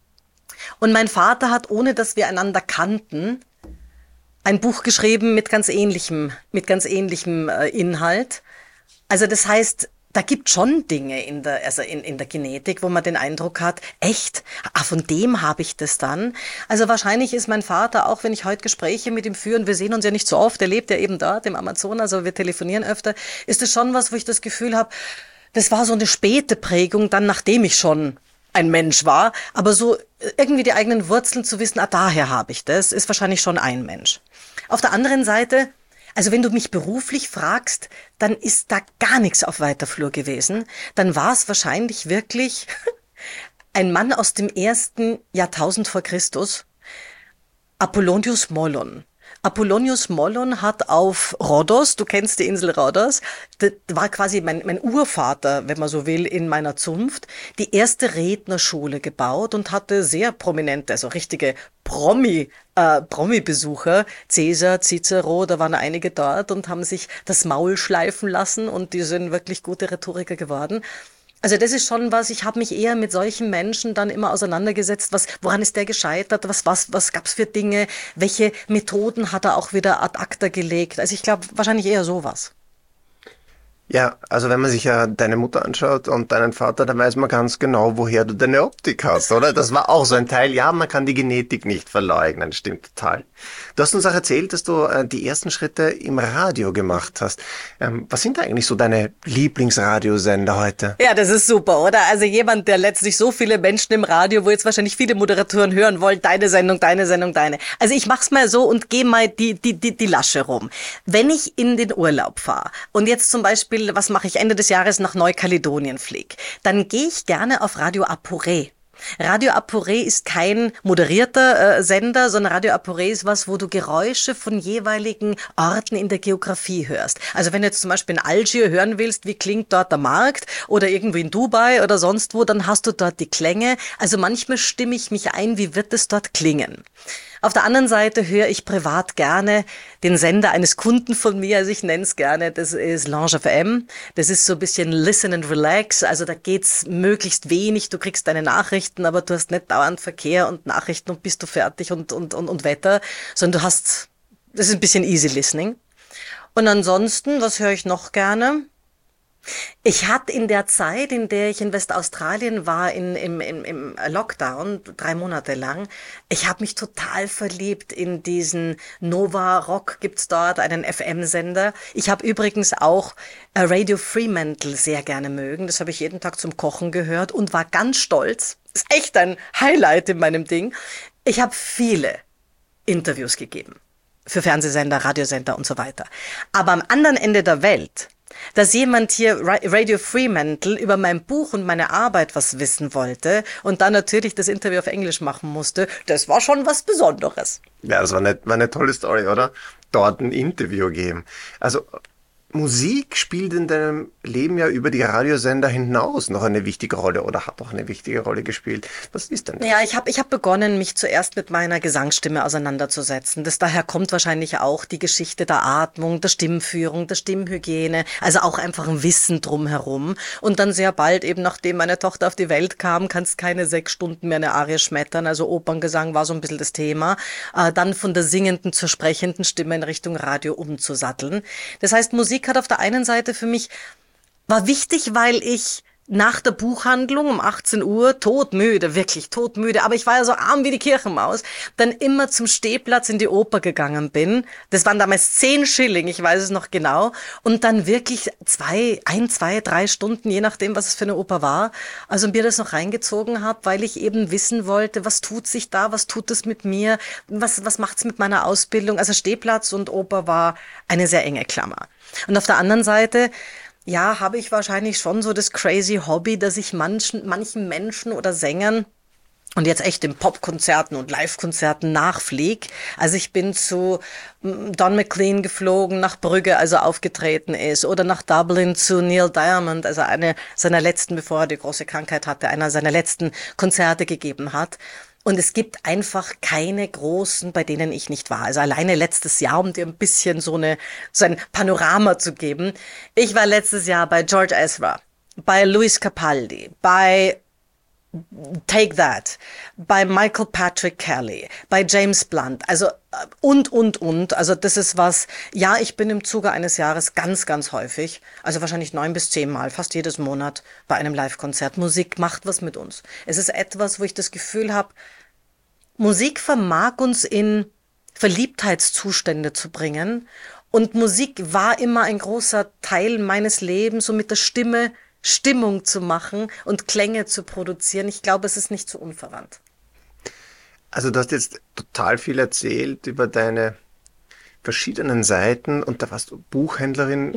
Und mein Vater hat, ohne dass wir einander kannten, ein Buch geschrieben mit ganz ähnlichem, mit ganz ähnlichem äh, Inhalt. Also das heißt, da gibt schon Dinge in der, also in, in der Genetik, wo man den Eindruck hat, echt, ah, von dem habe ich das dann. Also wahrscheinlich ist mein Vater, auch wenn ich heute Gespräche mit ihm führe, wir sehen uns ja nicht so oft, er lebt ja eben dort im Amazonas, aber wir telefonieren öfter, ist das schon was, wo ich das Gefühl habe, das war so eine späte Prägung, dann nachdem ich schon ein Mensch war, aber so irgendwie die eigenen Wurzeln zu wissen, ah, daher habe ich das, ist wahrscheinlich schon ein Mensch. Auf der anderen Seite, also wenn du mich beruflich fragst, dann ist da gar nichts auf weiter Flur gewesen. Dann war es wahrscheinlich wirklich ein Mann aus dem ersten Jahrtausend vor Christus, Apollonius Molon. Apollonius Mollon hat auf Rhodos, du kennst die Insel Rhodos, das war quasi mein, mein Urvater, wenn man so will, in meiner Zunft, die erste Rednerschule gebaut und hatte sehr prominente, also richtige Promi, äh, Promi-Besucher, Caesar, Cicero, da waren einige dort und haben sich das Maul schleifen lassen und die sind wirklich gute Rhetoriker geworden. Also das ist schon was, ich habe mich eher mit solchen Menschen dann immer auseinandergesetzt, was, woran ist der gescheitert, was, was, was gab's für Dinge, welche Methoden hat er auch wieder ad acta gelegt. Also ich glaube wahrscheinlich eher sowas.
Ja, also wenn man sich ja deine Mutter anschaut und deinen Vater, dann weiß man ganz genau, woher du deine Optik hast, oder? Das war auch so ein Teil. Ja, man kann die Genetik nicht verleugnen, stimmt total. Du hast uns auch erzählt, dass du äh, die ersten Schritte im Radio gemacht hast. Ähm, was sind eigentlich so deine Lieblingsradiosender heute?
Ja, das ist super, oder? Also jemand, der letztlich so viele Menschen im Radio, wo jetzt wahrscheinlich viele Moderatoren hören wollen, deine Sendung, deine Sendung, deine. Also ich mach's mal so und gehe mal die, die, die, die Lasche rum. Wenn ich in den Urlaub fahre und jetzt zum Beispiel, was mache ich Ende des Jahres nach Neukaledonien fliege, dann gehe ich gerne auf Radio Aporé. Radio Aporé ist kein moderierter äh, Sender, sondern Radio Aporé ist was, wo du Geräusche von jeweiligen Orten in der Geografie hörst. Also wenn du jetzt zum Beispiel in Algier hören willst, wie klingt dort der Markt oder irgendwo in Dubai oder sonst wo, dann hast du dort die Klänge. Also manchmal stimme ich mich ein, wie wird es dort klingen. Auf der anderen Seite höre ich privat gerne den Sender eines Kunden von mir, also ich nenne es gerne, das ist Lange F M. Das ist so ein bisschen Listen and Relax, also da geht's möglichst wenig, du kriegst deine Nachrichten, aber du hast nicht dauernd Verkehr und Nachrichten und bist du fertig und, und, und, und Wetter, sondern du hast, das ist ein bisschen easy listening. Und ansonsten, was höre ich noch gerne? Ich hatte in der Zeit, in der ich in Westaustralien war, in, im, im, im Lockdown, drei Monate lang, ich habe mich total verliebt in diesen Nova Rock, gibt's dort, einen F M-Sender. Ich habe übrigens auch äh, Radio Fremantle sehr gerne mögen. Das habe ich jeden Tag zum Kochen gehört und war ganz stolz. Ist echt ein Highlight in meinem Ding. Ich habe viele Interviews gegeben. Für Fernsehsender, Radiosender und so weiter. Aber am anderen Ende der Welt, dass jemand hier Radio Fremantle über mein Buch und meine Arbeit was wissen wollte und dann natürlich das Interview auf Englisch machen musste, das war schon was Besonderes.
Ja, das war eine, war eine tolle Story, oder? Dort ein Interview geben. Also Musik spielt in deinem Leben ja über die Radiosender hinaus noch eine wichtige Rolle oder hat auch eine wichtige Rolle gespielt. Was ist denn das?
Ja, ich habe ich hab begonnen, mich zuerst mit meiner Gesangsstimme auseinanderzusetzen. Das daher kommt wahrscheinlich auch die Geschichte der Atmung, der Stimmführung, der Stimmhygiene, also auch einfach ein Wissen drumherum. Und dann sehr bald, eben nachdem meine Tochter auf die Welt kam, kannst keine sechs Stunden mehr eine Arie schmettern. Also Operngesang war so ein bisschen das Thema. Äh, dann von der singenden zur sprechenden Stimme in Richtung Radio umzusatteln. Das heißt, Musik hat auf der einen Seite für mich, war wichtig, weil ich nach der Buchhandlung um achtzehn Uhr, todmüde, wirklich todmüde, aber ich war ja so arm wie die Kirchenmaus, dann immer zum Stehplatz in die Oper gegangen bin. Das waren damals zehn Schilling, ich weiß es noch genau. Und dann wirklich zwei, ein, zwei, drei Stunden, je nachdem, was es für eine Oper war. Also mir das noch reingezogen habe, weil ich eben wissen wollte, was tut sich da, was tut es mit mir, was, was macht's mit meiner Ausbildung. Also Stehplatz und Oper war eine sehr enge Klammer. Und auf der anderen Seite, ja, habe ich wahrscheinlich schon so das crazy Hobby, dass ich manchen, manchen Menschen oder Sängern und jetzt echt in Popkonzerten und Live-Konzerten nachflieg. Also ich bin zu Don McLean geflogen, nach Brügge, als er aufgetreten ist, oder nach Dublin zu Neil Diamond, also eine seiner letzten, bevor er die große Krankheit hatte, einer seiner letzten Konzerte gegeben hat. Und es gibt einfach keine großen, bei denen ich nicht war. Also alleine letztes Jahr, um dir ein bisschen so eine, so ein Panorama zu geben. Ich war letztes Jahr bei George Ezra, bei Luis Capaldi, bei Take That, bei Michael Patrick Kelly, bei James Blunt, also und, und, und. Also das ist was, ja, ich bin im Zuge eines Jahres ganz, ganz häufig, also wahrscheinlich neun bis zehn Mal, fast jedes Monat bei einem Live-Konzert. Musik macht was mit uns. Es ist etwas, wo ich das Gefühl habe, Musik vermag uns in Verliebtheitszustände zu bringen. Und Musik war immer ein großer Teil meines Lebens, so mit der Stimme Stimmung zu machen und Klänge zu produzieren. Ich glaube, es ist nicht so unverwandt.
Also du hast jetzt total viel erzählt über deine verschiedenen Seiten und da warst du Buchhändlerin,
Ja.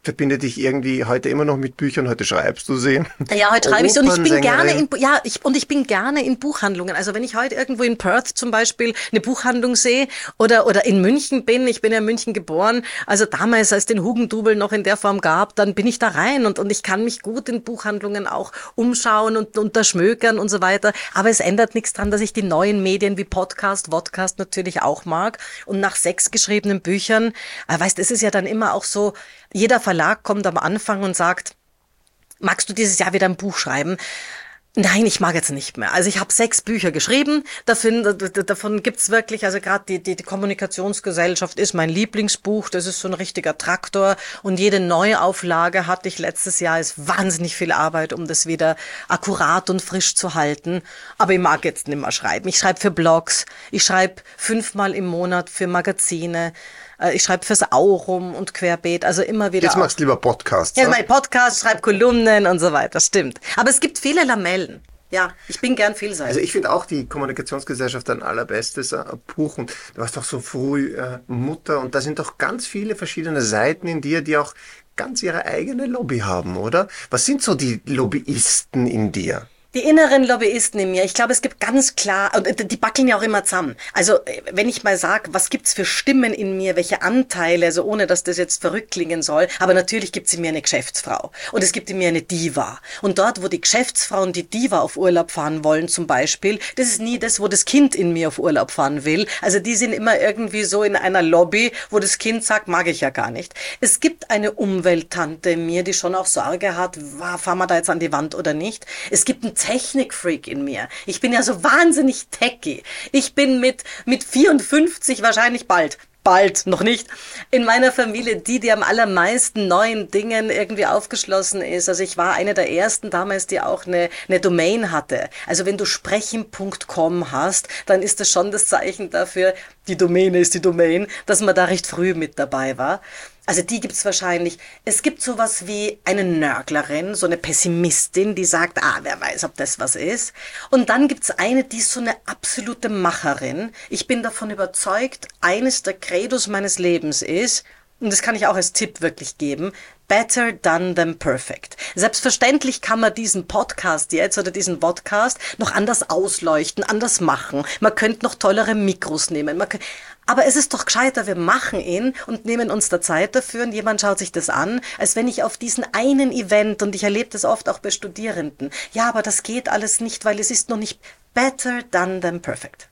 verbinde dich irgendwie heute immer noch mit Büchern, heute schreibst du sie.
Ja, heute schreibe ich und ich bin gerne in,
Opernsängerin.
ja, ich, und ich bin gerne in Buchhandlungen. Also wenn ich heute irgendwo in Perth zum Beispiel eine Buchhandlung sehe oder, oder in München bin, ich bin ja in München geboren, also damals, als den Hugendubel noch in der Form gab, dann bin ich da rein und, und ich kann mich gut in Buchhandlungen auch umschauen und, und da schmökern und so weiter. Aber es ändert nichts dran, dass ich die neuen Medien wie Podcast, Vodcast natürlich auch mag. Und nach sechs geschriebenen Büchern, äh, weißt, es ist ja dann immer auch so, jeder Verlag kommt am Anfang und sagt, magst du dieses Jahr wieder ein Buch schreiben? Nein, ich mag jetzt nicht mehr. Also ich habe sechs Bücher geschrieben. Davon, davon gibt's wirklich, also gerade die, die, die Kommunikationsgesellschaft ist mein Lieblingsbuch. Das ist so ein richtiger Traktor. Und jede Neuauflage hatte ich letztes Jahr. Ist wahnsinnig viel Arbeit, um das wieder akkurat und frisch zu halten. Aber ich mag jetzt nicht mehr schreiben. Ich schreibe für Blogs. Ich schreibe fünfmal im Monat für Magazine. Ich schreibe fürs Aurum und Querbeet, also immer wieder.
Jetzt machst du lieber Podcasts.
Ja,
ne?
mein Podcast, schreibe Kolumnen und so weiter, stimmt. Aber es gibt viele Lamellen. Ja, ich bin gern vielseitig.
Also ich finde auch die Kommunikationsgesellschaft ein allerbestes äh, Buch und du warst doch so früh äh, Mutter und da sind doch ganz viele verschiedene Seiten in dir, die auch ganz ihre eigene Lobby haben, oder? Was sind so die Lobbyisten in dir?
Die inneren Lobbyisten in mir, ich glaube, es gibt ganz klar, und die backeln ja auch immer zusammen. Also, wenn ich mal sage, was gibt's für Stimmen in mir, welche Anteile, also ohne, dass das jetzt verrückt klingen soll, aber natürlich gibt's in mir eine Geschäftsfrau und es gibt in mir eine Diva. Und dort, wo die Geschäftsfrau und die Diva auf Urlaub fahren wollen zum Beispiel, das ist nie das, wo das Kind in mir auf Urlaub fahren will. Also die sind immer irgendwie so in einer Lobby, wo das Kind sagt, mag ich ja gar nicht. Es gibt eine Umwelttante in mir, die schon auch Sorge hat, fahren wir da jetzt an die Wand oder nicht. Es gibt einen Technikfreak in mir. Ich bin ja so wahnsinnig techy. Ich bin mit, mit vierundfünfzig wahrscheinlich bald, bald, noch nicht, in meiner Familie die, die am allermeisten neuen Dingen irgendwie aufgeschlossen ist. Also ich war eine der ersten damals, die auch eine, eine Domain hatte. Also wenn du sprechen Punkt com hast, dann ist das schon das Zeichen dafür, die Domäne ist die Domain, dass man da recht früh mit dabei war. Also die gibt's wahrscheinlich. Es gibt sowas wie eine Nörglerin, so eine Pessimistin, die sagt, ah, wer weiß, ob das was ist. Und dann gibt's eine, die ist so eine absolute Macherin. Ich bin davon überzeugt, eines der Credos meines Lebens ist, und das kann ich auch als Tipp wirklich geben, better done than perfect. Selbstverständlich kann man diesen Podcast jetzt oder diesen Podcast noch anders ausleuchten, anders machen. Man könnte noch tollere Mikros nehmen. Man könnte, aber es ist doch gescheiter, wir machen ihn und nehmen uns da Zeit dafür und jemand schaut sich das an, als wenn ich auf diesen einen Event, und ich erlebe das oft auch bei Studierenden, ja, aber das geht alles nicht, weil es ist noch nicht better done than perfect.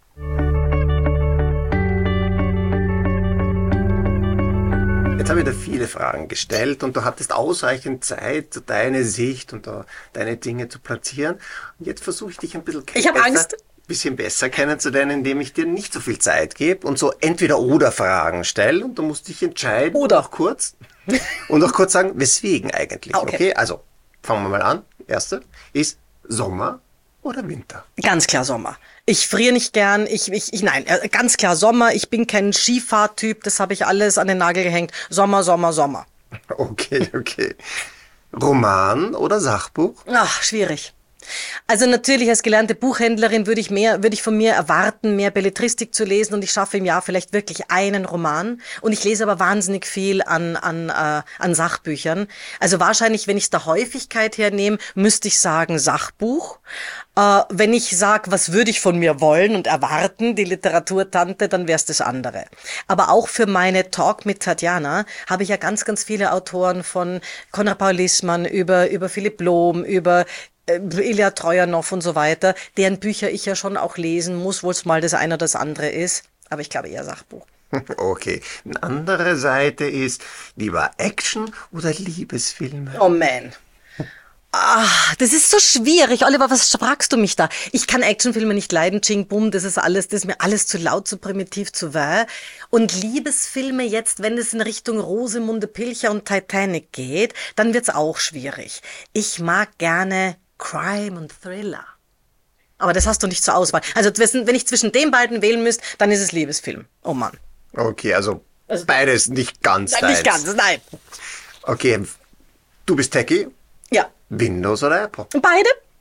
Jetzt habe ich dir viele Fragen gestellt und du hattest ausreichend Zeit, deine Sicht und da deine Dinge zu platzieren. Und jetzt versuche ich dich ein bisschen,
Ich habe Angst.
bisschen besser kennenzulernen, indem ich dir nicht so viel Zeit gebe und so Entweder-Oder-Fragen stelle und du musst dich entscheiden.
Oder.
Und auch kurz. Und auch kurz sagen, weswegen eigentlich.
Okay.
Okay, also fangen wir mal an. Erste ist Sommer oder Winter?
Ganz klar Sommer. Ich friere nicht gern, ich, ich, ich, nein, äh, ganz klar Sommer. Ich bin kein Skifahrtyp, das habe ich alles an den Nagel gehängt. Sommer, Sommer, Sommer.
Okay, okay. Roman oder Sachbuch?
Ach, schwierig. Also natürlich als gelernte Buchhändlerin würde ich mehr, würde ich von mir erwarten, mehr Belletristik zu lesen, und ich schaffe im Jahr vielleicht wirklich einen Roman, und ich lese aber wahnsinnig viel an an äh, an Sachbüchern. Also wahrscheinlich, wenn ich es der Häufigkeit hernehme, müsste ich sagen Sachbuch. Äh, wenn ich sage, was würde ich von mir wollen und erwarten, die Literaturtante, dann wäre es das andere. Aber auch für meine Talk mit Tatjana habe ich ja ganz, ganz viele Autoren, von Konrad Paul Lißmann über über Philipp Lohm, über Ilja Trojanow und so weiter, deren Bücher ich ja schon auch lesen muss, wo es mal das eine oder das andere ist. Aber ich glaube eher Sachbuch.
Okay. Eine andere Seite ist lieber Action oder Liebesfilme?
Oh man. Ah, das ist so schwierig. Oliver, was fragst du mich da? Ich kann Actionfilme nicht leiden. Ching Bum, das ist alles, das ist mir alles zu laut, zu primitiv, zu wahr. Und Liebesfilme jetzt, wenn es in Richtung Rosemunde Pilcher und Titanic geht, dann wird's auch schwierig. Ich mag gerne Crime und Thriller. Aber das hast du nicht zur Auswahl. Also wenn ich zwischen den beiden wählen müsste, dann ist es Liebesfilm. Oh Mann.
Okay, also,
Also
beides nicht ganz
Nein,
deins.
nicht ganz, nein.
Okay, du bist Techie,
Ja,
Windows oder Apple?
beide.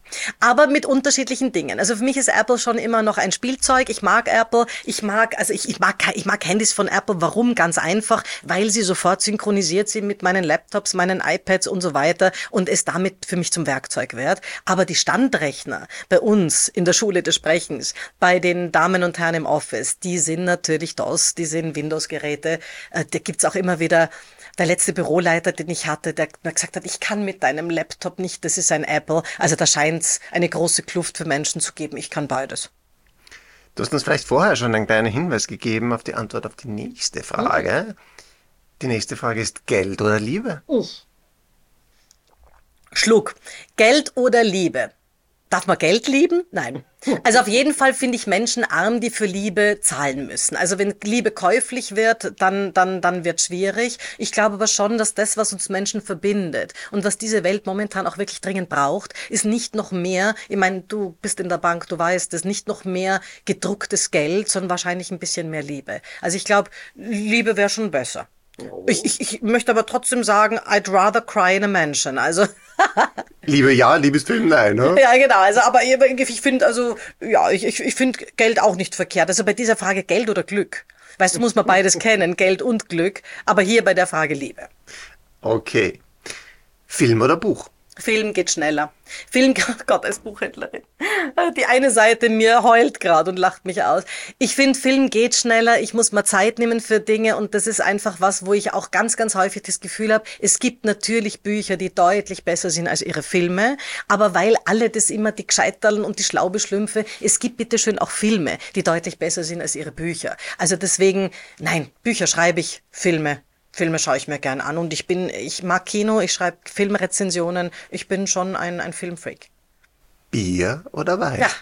Aber mit unterschiedlichen Dingen. Also für mich ist Apple schon immer noch ein Spielzeug. Ich mag Apple. Ich mag, also ich, ich mag, ich mag Handys von Apple. Warum? Ganz einfach, weil sie sofort synchronisiert sind mit meinen Laptops, meinen iPads und so weiter und es damit für mich zum Werkzeug wird. Aber die Standrechner bei uns in der Schule des Sprechens, bei den Damen und Herren im Office, die sind natürlich DOS, die sind Windows-Geräte. Äh, da gibt's auch immer wieder der letzte Büroleiter, den ich hatte, der gesagt hat, ich kann mit deinem Laptop nicht, das ist ein Apple. Also da scheint es eine große Kluft für Menschen zu geben. Ich kann beides.
Du hast uns vielleicht vorher schon einen kleinen Hinweis gegeben auf die Antwort auf die nächste Frage. Mhm. Die nächste Frage ist Geld oder Liebe?
Ich. Schluck. Geld oder Liebe? Darf man Geld lieben? Nein. Also auf jeden Fall finde ich Menschen arm, die für Liebe zahlen müssen. Also wenn Liebe käuflich wird, dann, dann, dann wird schwierig. Ich glaube aber schon, dass das, was uns Menschen verbindet und was diese Welt momentan auch wirklich dringend braucht, ist nicht noch mehr, ich meine, du bist in der Bank, du weißt es, nicht noch mehr gedrucktes Geld, sondern wahrscheinlich ein bisschen mehr Liebe. Also ich glaube, Liebe wäre schon besser. Ich, ich, ich möchte aber trotzdem sagen, I'd rather cry in a mansion. Also
Liebe ja, Liebesfilm nein, ne?
Ja, genau. Also, aber ich, ich finde, also ja, ich, ich, ich finde Geld auch nicht verkehrt. Also bei dieser Frage Geld oder Glück, weißt du, muss man beides kennen, Geld und Glück. Aber hier bei der Frage Liebe.
Okay. Film oder Buch?
Film geht schneller. Film, oh Gott, als Buchhändlerin. Die eine Seite mir heult gerade und lacht mich aus. Ich finde, Film geht schneller. Ich muss mal Zeit nehmen für Dinge und das ist einfach was, wo ich auch ganz, ganz häufig das Gefühl habe, es gibt natürlich Bücher, die deutlich besser sind als ihre Filme, aber weil alle das immer die Gescheiterln und die Schlaubeschlümpfe, es gibt bitteschön auch Filme, die deutlich besser sind als ihre Bücher. Also deswegen, nein, Bücher schreibe ich, Filme. Filme schaue ich mir gern an und ich bin, ich mag Kino, ich schreibe Filmrezensionen, ich bin schon ein, ein Filmfreak.
Bier oder Wein?
Ja.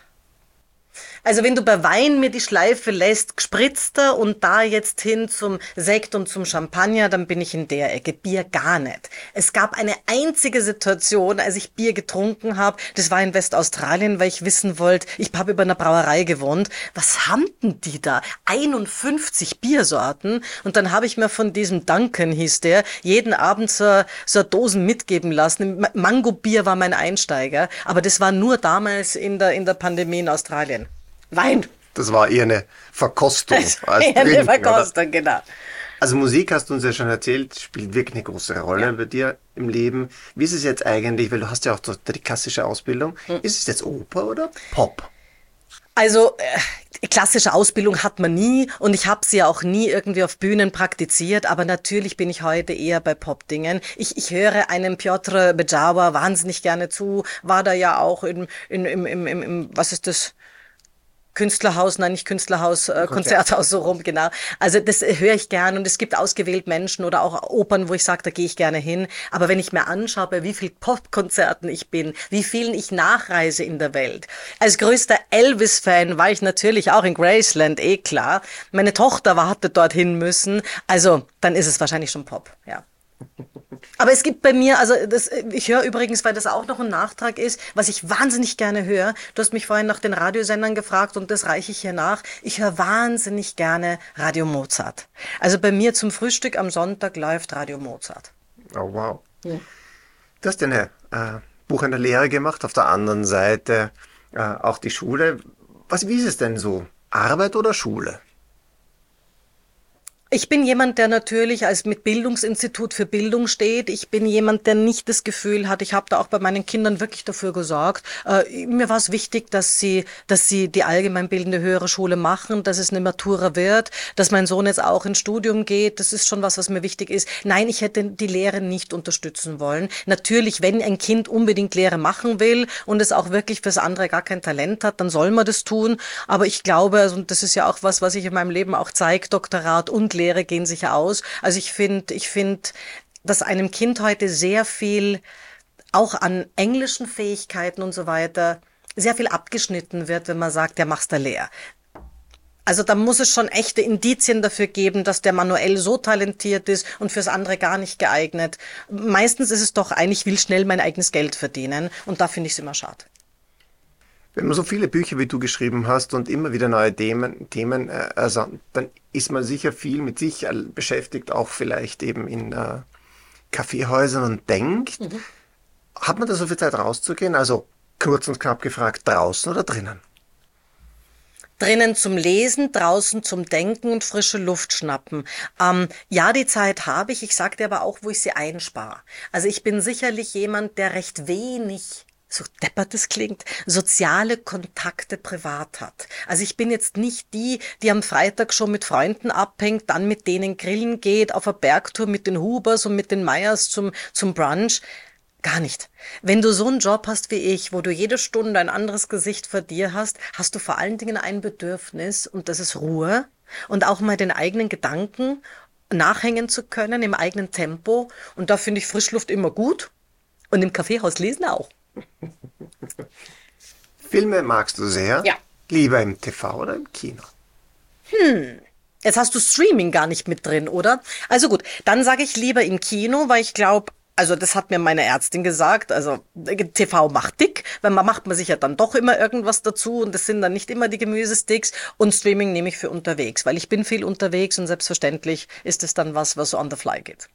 Also wenn du bei Wein mir die Schleife lässt, gespritzter und da jetzt hin zum Sekt und zum Champagner, dann bin ich in der Ecke. Bier gar nicht. Es gab eine einzige Situation, als ich Bier getrunken habe, das war in Westaustralien, weil ich wissen wollte, ich habe über einer Brauerei gewohnt, was haben denn die da? einundfünfzig Biersorten und dann habe ich mir von diesem Duncan, hieß der, jeden Abend so, so Dosen mitgeben lassen. Mango-Bier war mein Einsteiger, aber das war nur damals in der, in der Pandemie in Australien. Wein.
Das war eher eine Verkostung.
Das war eher eine Verkostung, genau.
Also Musik, hast du uns ja schon erzählt, spielt wirklich eine große Rolle ja. bei dir im Leben. Wie ist es jetzt eigentlich, weil du hast ja auch die klassische Ausbildung, hm. ist es jetzt Oper oder Pop?
Also äh, klassische Ausbildung hat man nie und ich habe sie ja auch nie irgendwie auf Bühnen praktiziert, aber natürlich bin ich heute eher bei Pop-Dingen. Ich, ich höre einem Piotr Bejawa wahnsinnig gerne zu, war da ja auch in, in, im, im, im, im, was ist das? Künstlerhaus, nein, nicht Künstlerhaus, äh, Konzerthaus, so rum, genau. Also das äh, höre ich gern und es gibt ausgewählt Menschen oder auch Opern, wo ich sage, da gehe ich gerne hin. Aber wenn ich mir anschaue, bei wie vielen Popkonzerten ich bin, wie vielen ich nachreise in der Welt. Als größter Elvis-Fan war ich natürlich auch in Graceland, eh klar. Meine Tochter war, hatte dorthin müssen. Also dann ist es wahrscheinlich schon Pop, ja. Aber es gibt bei mir, also das, ich höre übrigens, weil das auch noch ein Nachtrag ist, was ich wahnsinnig gerne höre. Du hast mich vorhin nach den Radiosendern gefragt und das reiche ich hier nach. Ich höre wahnsinnig gerne Radio Mozart. Also bei mir zum Frühstück am Sonntag läuft Radio Mozart.
Oh wow. Ja. Du hast ja eine äh, Buchhändlerlehre gemacht, auf der anderen Seite äh, auch die Schule. Was, wie ist es denn so? Arbeit oder Schule?
Ich bin jemand, der natürlich als mit Bildungsinstitut für Bildung steht. Ich bin jemand, der nicht das Gefühl hat, ich habe da auch bei meinen Kindern wirklich dafür gesorgt. Äh, mir war es wichtig, dass sie, dass sie die allgemeinbildende höhere Schule machen, dass es eine Matura wird, dass mein Sohn jetzt auch ins Studium geht. Das ist schon was, was mir wichtig ist. Nein, ich hätte die Lehre nicht unterstützen wollen. Natürlich, wenn ein Kind unbedingt Lehre machen will und es auch wirklich fürs andere gar kein Talent hat, dann soll man das tun. Aber ich glaube, und das ist ja auch was, was ich in meinem Leben auch zeige, Doktorat und Lehre gehen sicher aus. Also ich finde, ich finde, dass einem Kind heute sehr viel, auch an englischen Fähigkeiten und so weiter, sehr viel abgeschnitten wird, wenn man sagt, der machst da leer. Also da muss es schon echte Indizien dafür geben, dass der manuell so talentiert ist und fürs andere gar nicht geeignet. Meistens ist es doch, eigentlich will schnell mein eigenes Geld verdienen und da finde ich es immer schade.
Wenn man so viele Bücher wie du geschrieben hast und immer wieder neue Themen, Themen äh, also, dann ist man sicher viel mit sich beschäftigt, auch vielleicht eben in äh, Kaffeehäusern und denkt. Mhm. Hat man da so viel Zeit rauszugehen? Also Kurz und knapp gefragt, draußen oder drinnen?
Drinnen zum Lesen, draußen zum Denken und frische Luft schnappen. Ähm, ja, die Zeit habe ich. Ich sage dir aber auch, wo ich sie einspare. Also ich bin sicherlich jemand, der recht wenig, so deppert es klingt, soziale Kontakte privat hat. Also ich bin jetzt nicht die, die am Freitag schon mit Freunden abhängt, dann mit denen grillen geht, auf eine Bergtour mit den Hubers und mit den Meyers zum, zum Brunch. Gar nicht. Wenn du so einen Job hast wie ich, wo du jede Stunde ein anderes Gesicht vor dir hast, hast du vor allen Dingen ein Bedürfnis und das ist Ruhe und auch mal den eigenen Gedanken nachhängen zu können im eigenen Tempo. Und da finde ich Frischluft immer gut und im Kaffeehaus lesen auch.
Filme magst du sehr?
Ja.
Lieber im T V oder im Kino?
Jetzt hast du Streaming gar nicht mit drin, oder? Also gut, dann sage ich lieber im Kino, weil ich glaube, also das hat mir meine Ärztin gesagt, also T V macht dick, weil man macht man sich ja dann doch immer irgendwas dazu und das sind dann nicht immer die Gemüsesticks und Streaming nehme ich für unterwegs, weil ich bin viel unterwegs und selbstverständlich ist es dann was, was so on the fly geht.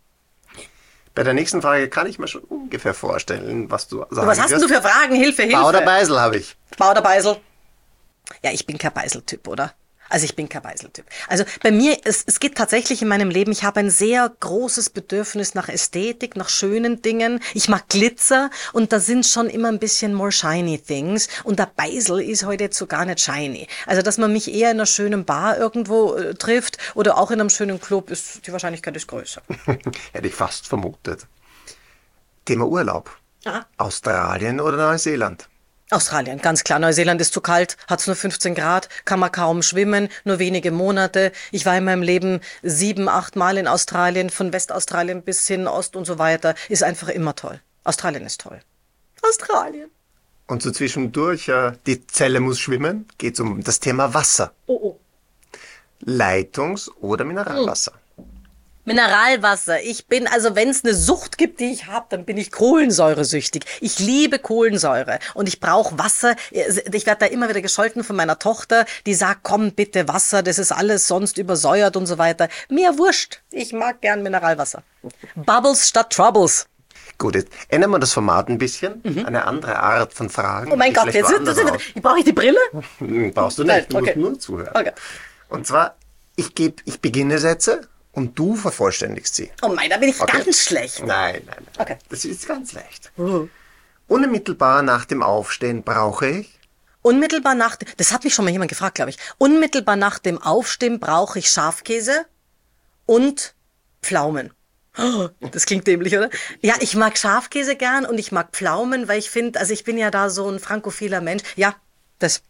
Bei der nächsten Frage kann ich mir schon ungefähr vorstellen, was du sagen
Was hast denn du
wirst.
für Fragen? Hilfe, Hilfe.
Bau oder Beisel habe ich.
Bau oder Beisel? Ja, ich bin kein Beisel-Typ, oder? Also ich bin kein Beisel-Typ. Also bei mir, es, es geht tatsächlich in meinem Leben, ich habe ein sehr großes Bedürfnis nach Ästhetik, nach schönen Dingen. Ich mag Glitzer und da sind schon immer ein bisschen more shiny things. Und der Beisel ist heute jetzt so gar nicht shiny. Also dass man mich eher in einer schönen Bar irgendwo äh, trifft oder auch in einem schönen Club, ist die Wahrscheinlichkeit ist größer.
Hätte ich fast vermutet. Thema Urlaub.
Aha.
Australien oder Neuseeland?
Australien, ganz klar. Neuseeland ist zu kalt, hat's nur fünfzehn Grad, kann man kaum schwimmen, nur wenige Monate. Ich war in meinem Leben sieben, acht Mal in Australien, von Westaustralien bis hin Ost und so weiter. Ist einfach immer toll. Australien ist toll. Australien.
Und so zwischendurch, äh, die Zelle muss schwimmen, geht es um das Thema Wasser.
Oh, oh.
Leitungs- oder Mineralwasser?
Mineralwasser. Ich bin, also wenn es eine Sucht gibt, die ich habe, dann bin ich kohlensäuresüchtig. Ich liebe Kohlensäure und ich brauche Wasser. Ich werde da immer wieder gescholten von meiner Tochter, die sagt, komm bitte Wasser, das ist alles sonst übersäuert und so weiter. Mir wurscht. Ich mag gern Mineralwasser. Bubbles statt Troubles.
Gut, jetzt ändern wir das Format ein bisschen. Eine andere Art von Fragen.
Oh mein
die
Gott,
vielleicht
jetzt
woanders
sind,
aus-
brauche ich die Brille?
Hm, Brauchst du
Nein,
nicht, du
okay.
musst nur zuhören.
Okay.
Und zwar, ich, geb, ich beginne Sätze und du vervollständigst sie.
Oh mein, da bin ich
Okay.
ganz schlecht.
Nein, nein, nein.
Okay.
Das ist ganz leicht.
Mhm.
Unmittelbar nach dem Aufstehen brauche ich.
Unmittelbar nach, das hat mich schon mal jemand gefragt, glaube ich. Unmittelbar nach dem Aufstehen brauche ich Schafkäse und Pflaumen. Oh, das klingt dämlich, oder? Ja, ich mag Schafkäse gern und ich mag Pflaumen, weil ich finde, also ich bin ja da so ein frankophiler Mensch. Ja, das.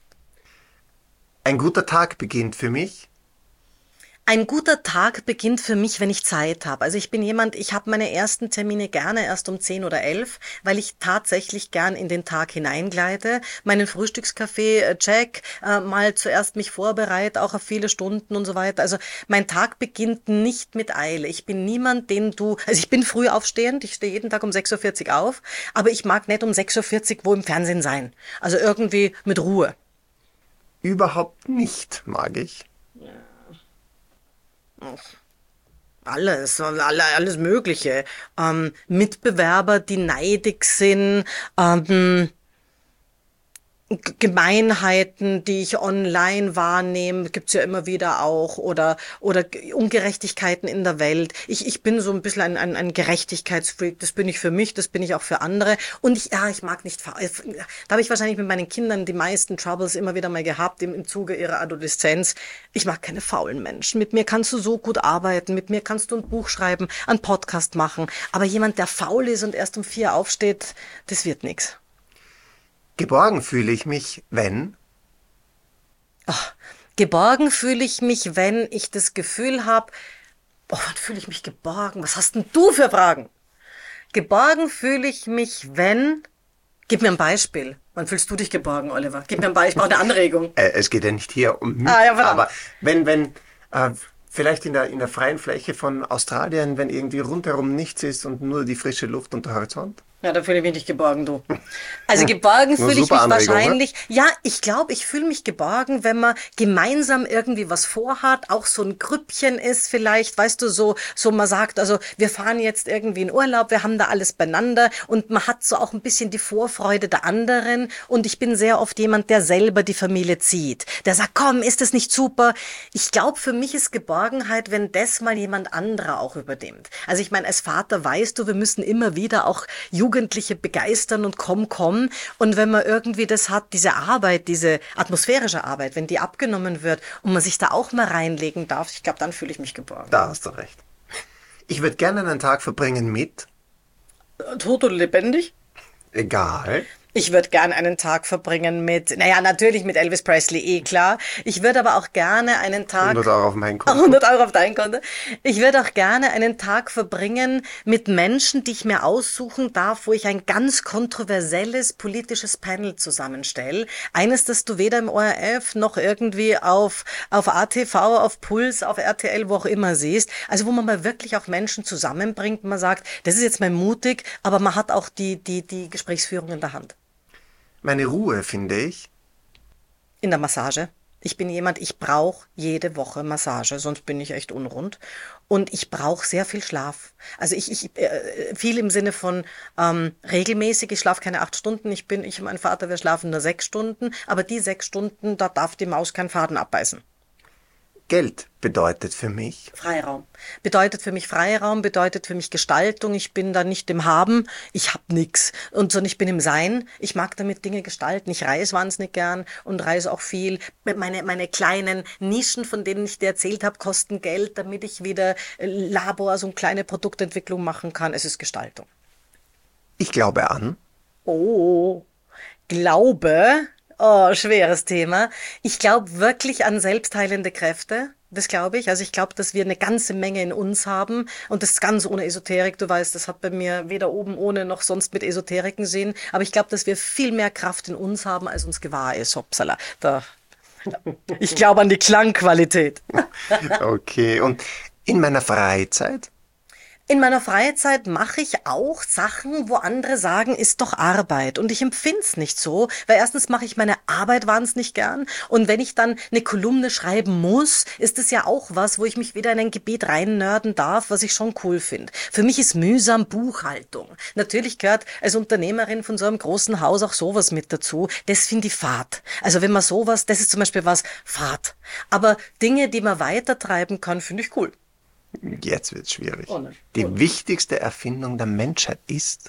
Ein guter Tag beginnt für mich.
Ein guter Tag beginnt für mich, wenn ich Zeit habe. Also ich bin jemand, ich habe meine ersten Termine gerne erst um zehn oder elf, weil ich tatsächlich gern in den Tag hineingleite. Meinen Frühstückskaffee äh, check, äh, mal zuerst mich vorbereite, auch auf viele Stunden und so weiter. Also mein Tag beginnt nicht mit Eile. Ich bin niemand, den du, also ich bin früh aufstehend, ich stehe jeden Tag um sechs Uhr vierzig auf, aber ich mag nicht um sechs Uhr vierzig wo im Fernsehen sein. Also irgendwie mit Ruhe.
Überhaupt nicht mag ich.
Alles, alle, alles Mögliche. Ähm, Mitbewerber, die neidig sind, ähm, G- Gemeinheiten, die ich online wahrnehme, gibt's ja immer wieder auch, oder, oder G- Ungerechtigkeiten in der Welt. Ich, ich bin so ein bisschen ein, ein, ein Gerechtigkeitsfreak, das bin ich für mich, das bin ich auch für andere. Und ich, ja, ich mag nicht, fa- da habe ich wahrscheinlich mit meinen Kindern die meisten Troubles immer wieder mal gehabt im, im Zuge ihrer Adoleszenz. Ich mag keine faulen Menschen. Mit mir kannst du so gut arbeiten, mit mir kannst du ein Buch schreiben, einen Podcast machen. Aber jemand, der faul ist und erst um vier aufsteht, das wird nix.
Geborgen fühle ich mich, wenn.
Geborgen fühle ich mich, wenn ich das Gefühl habe, oh, wann fühle ich mich geborgen? Was hast denn du für Fragen? Geborgen fühle ich mich, wenn... Gib mir ein Beispiel. Wann fühlst du dich geborgen, Oliver? Gib mir ein Beispiel, auch eine Anregung.
Äh, es geht ja nicht hier um mich,
Ah, ja, verdammt.
aber wenn, wenn, äh, vielleicht in der, in der freien Fläche von Australien, wenn irgendwie rundherum nichts ist und nur die frische Luft und der Horizont.
Ja, da fühle ich mich nicht geborgen, du. Also geborgen
Eine
fühle ich
super
mich
Anregung, ne?
wahrscheinlich. Ja, ich glaube, ich fühle mich geborgen, wenn man gemeinsam irgendwie was vorhat, auch so ein Grüppchen ist vielleicht, weißt du, so, so man sagt, also wir fahren jetzt irgendwie in Urlaub, wir haben da alles beieinander und man hat so auch ein bisschen die Vorfreude der anderen und ich bin sehr oft jemand, der selber die Familie zieht. Der sagt, komm, ist das nicht super? Ich glaube, für mich ist Geborgenheit, wenn das mal jemand anderer auch übernimmt. Also ich meine, als Vater weißt du, wir müssen immer wieder auch Jugendliche begeistern und komm, komm. Und wenn man irgendwie das hat, diese Arbeit, diese atmosphärische Arbeit, wenn die abgenommen wird und man sich da auch mal reinlegen darf, ich glaube, dann fühle ich mich geborgen.
Da hast du recht. Ich würde gerne einen Tag verbringen mit,
Tot oder lebendig?
egal,
Ich würde gern einen Tag verbringen mit, naja, natürlich mit Elvis Presley, eh klar. Ich würde aber auch gerne einen
hundert
Tag,
Euro auf mein Konto.
hundert Euro auf dein Konto. Ich würde auch gerne einen Tag verbringen mit Menschen, die ich mir aussuchen darf, wo ich ein ganz kontroversielles politisches Panel zusammenstelle. Eines, das du weder im O R F noch irgendwie auf, auf A T V, auf Puls, auf R T L, wo auch immer siehst. Also wo man mal wirklich auch Menschen zusammenbringt und man sagt, das ist jetzt mal mutig, aber man hat auch die, die, die Gesprächsführung in der Hand.
Meine Ruhe, finde ich.
In der Massage. Ich bin jemand, ich brauche jede Woche Massage, sonst bin ich echt unrund. Und ich brauche sehr viel Schlaf. Also ich, ich äh, viel im Sinne von ähm, regelmäßig. Ich schlafe keine acht Stunden. Ich bin, ich und mein Vater, wir schlafen nur sechs Stunden. Aber die sechs Stunden, da darf die Maus keinen Faden abbeißen.
Geld bedeutet für mich.
Freiraum. Bedeutet für mich Freiraum, bedeutet für mich Gestaltung. Ich bin da nicht im Haben, ich hab nix. Und sondern ich bin im Sein. Ich mag damit Dinge gestalten. Ich reise wahnsinnig gern und reise auch viel. Meine, meine kleinen Nischen, von denen ich dir erzählt habe, kosten Geld, damit ich wieder Labor, so eine kleine Produktentwicklung machen kann. Es ist Gestaltung.
Ich glaube an.
Oh, Glaube. Oh, schweres Thema. Ich glaube wirklich an selbstheilende Kräfte. Das glaube ich. Also ich glaube, dass wir eine ganze Menge in uns haben und das ganz ohne Esoterik. Du weißt, das hat bei mir weder oben ohne noch sonst mit Esoteriken sehen. Aber ich glaube, dass wir viel mehr Kraft in uns haben, als uns gewahr ist. Hoppsala. Da. Ich glaube an die Klangqualität.
Okay, und in meiner Freizeit?
In meiner Freizeit mache ich auch Sachen, wo andere sagen, ist doch Arbeit. Und ich empfinde es nicht so, weil erstens mache ich meine Arbeit wahnsinnig gern. Und wenn ich dann eine Kolumne schreiben muss, ist es ja auch was, wo ich mich wieder in ein Gebiet reinnörden darf, was ich schon cool finde. Für mich ist mühsam Buchhaltung. Natürlich gehört als Unternehmerin von so einem großen Haus auch sowas mit dazu. Das finde ich Fahrt. Also wenn man sowas, das ist zum Beispiel was, Fahrt. Aber Dinge, die man weitertreiben kann, finde ich cool.
Jetzt wird's schwierig.
Oh nein.
Die
Oh nein.
wichtigste Erfindung der Menschheit ist.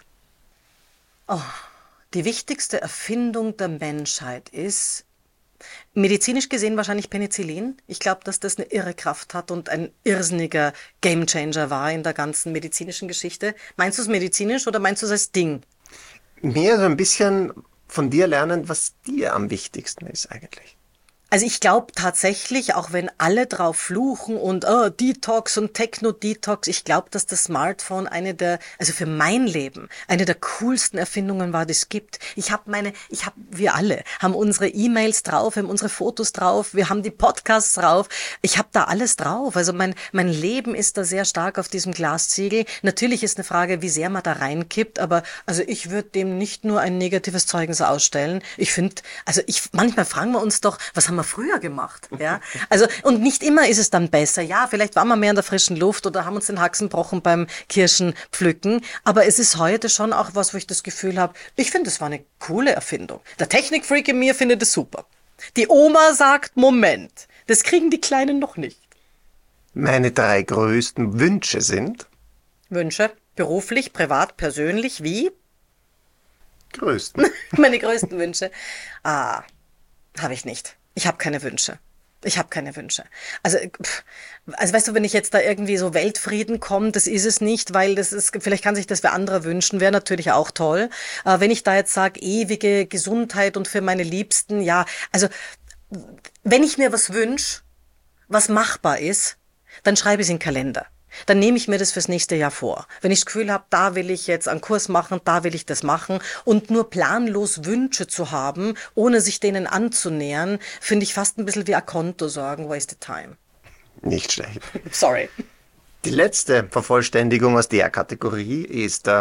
Die wichtigste Erfindung der Menschheit ist, medizinisch gesehen wahrscheinlich Penicillin. Ich glaube, dass das eine irre Kraft hat und ein irrsinniger Gamechanger war in der ganzen medizinischen Geschichte. Meinst du es medizinisch oder meinst du es als Ding?
Mehr so ein bisschen von dir lernen, was dir am wichtigsten ist eigentlich.
Also ich glaube tatsächlich, auch wenn alle drauf fluchen und oh, Detox und Techno-Detox, ich glaube, dass das Smartphone eine der, also für mein Leben, eine der coolsten Erfindungen war, die es gibt. Ich habe meine, ich habe, wir alle haben unsere E-Mails drauf, wir haben unsere Fotos drauf, wir haben die Podcasts drauf. Ich habe da alles drauf. Also mein, mein Leben ist da sehr stark auf diesem Glasziegel. Natürlich ist eine Frage, wie sehr man da reinkippt, aber also ich würde dem nicht nur ein negatives Zeugnis ausstellen. Ich finde, also ich, manchmal fragen wir uns doch, was haben wir früher gemacht, ja? Also, und nicht immer ist es dann besser. Ja, vielleicht waren wir mehr in der frischen Luft oder haben uns den Haxen gebrochen beim Kirschenpflücken. Aber es ist heute schon auch was, wo ich das Gefühl habe, ich finde, es war eine coole Erfindung. Der Technikfreak in mir findet es super. Die Oma sagt, Moment, das kriegen die Kleinen noch nicht.
Meine drei größten Wünsche sind.
Wünsche, beruflich, privat, persönlich, wie?
Größten.
Meine größten Wünsche. Ah, habe ich nicht. Ich habe keine Wünsche. Ich habe keine Wünsche. Also, pff, also weißt du, wenn ich jetzt da irgendwie so Weltfrieden komme, das ist es nicht, weil das ist, vielleicht kann sich das wer anderer wünschen, wäre natürlich auch toll. Aber wenn ich da jetzt sage, ewige Gesundheit und für meine Liebsten, ja, also wenn ich mir was wünsche, was machbar ist, dann schreibe ich es in den Kalender. Dann nehme ich mir das fürs nächste Jahr vor. Wenn ich das Gefühl habe, da will ich jetzt einen Kurs machen, da will ich das machen und nur planlos Wünsche zu haben, ohne sich denen anzunähern, finde ich fast ein bisschen wie ein Konto sagen, wasted time.
Nicht schlecht.
Sorry.
Die letzte Vervollständigung aus der Kategorie ist ähm,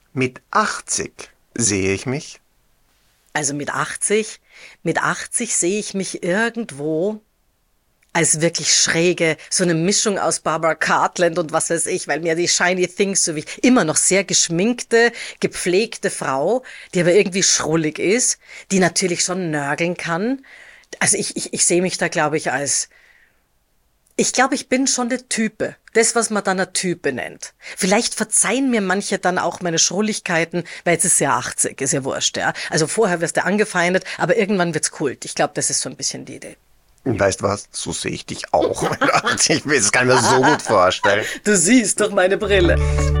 Mit achtzig sehe ich mich.
Also mit achtzig, mit achtzig sehe ich mich irgendwo als wirklich schräge, so eine Mischung aus Barbara Cartland und was weiß ich, weil mir die Shiny Things so wie immer noch sehr geschminkte, gepflegte Frau, die aber irgendwie schrullig ist, die natürlich schon nörgeln kann. Also ich, ich, ich sehe mich da, glaube ich, als, ich glaube, ich bin schon der Type. Das, was man dann eine Type nennt. Vielleicht verzeihen mir manche dann auch meine Schrulligkeiten, weil jetzt ist ja achtzig, ist ja wurscht, ja. Also vorher wirst du angefeindet, aber irgendwann wird's Kult. Ich glaube, das ist so ein bisschen die Idee.
Weißt was? So sehe ich dich auch. Ich will, das kann ich mir so gut vorstellen.
Du siehst doch meine Brille.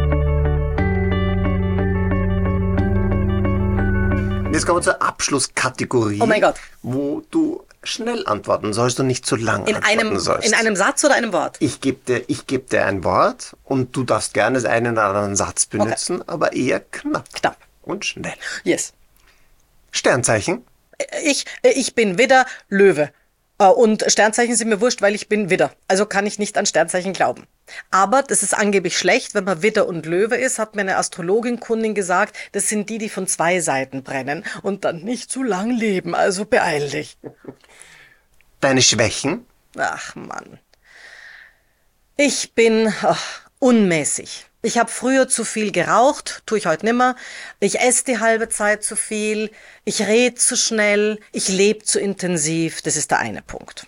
Jetzt kommen wir zur Abschlusskategorie.
Oh mein Gott.
Wo du schnell antworten sollst und nicht zu lang
In
antworten
einem,
sollst.
in einem Satz oder einem Wort?
Ich gebe dir, ich geb dir ein Wort und du darfst gerne einen oder anderen Satz benutzen, okay. aber eher knapp.
Knapp.
Und schnell.
Yes.
Sternzeichen?
Ich, ich bin Widder, Löwe. Und Sternzeichen sind mir wurscht, weil ich bin Widder. Also kann ich nicht an Sternzeichen glauben. Aber das ist angeblich schlecht, wenn man Widder und Löwe ist, hat mir eine Astrologin-Kundin gesagt, das sind die, die von zwei Seiten brennen und dann nicht zu lang leben. Also beeil dich.
Deine Schwächen?
Ach Mann. Ich bin ach, unmäßig. Ich habe früher zu viel geraucht, tue ich heute nimmer. Ich esse die halbe Zeit zu viel. Ich rede zu schnell. Ich lebe zu intensiv. Das ist der eine Punkt.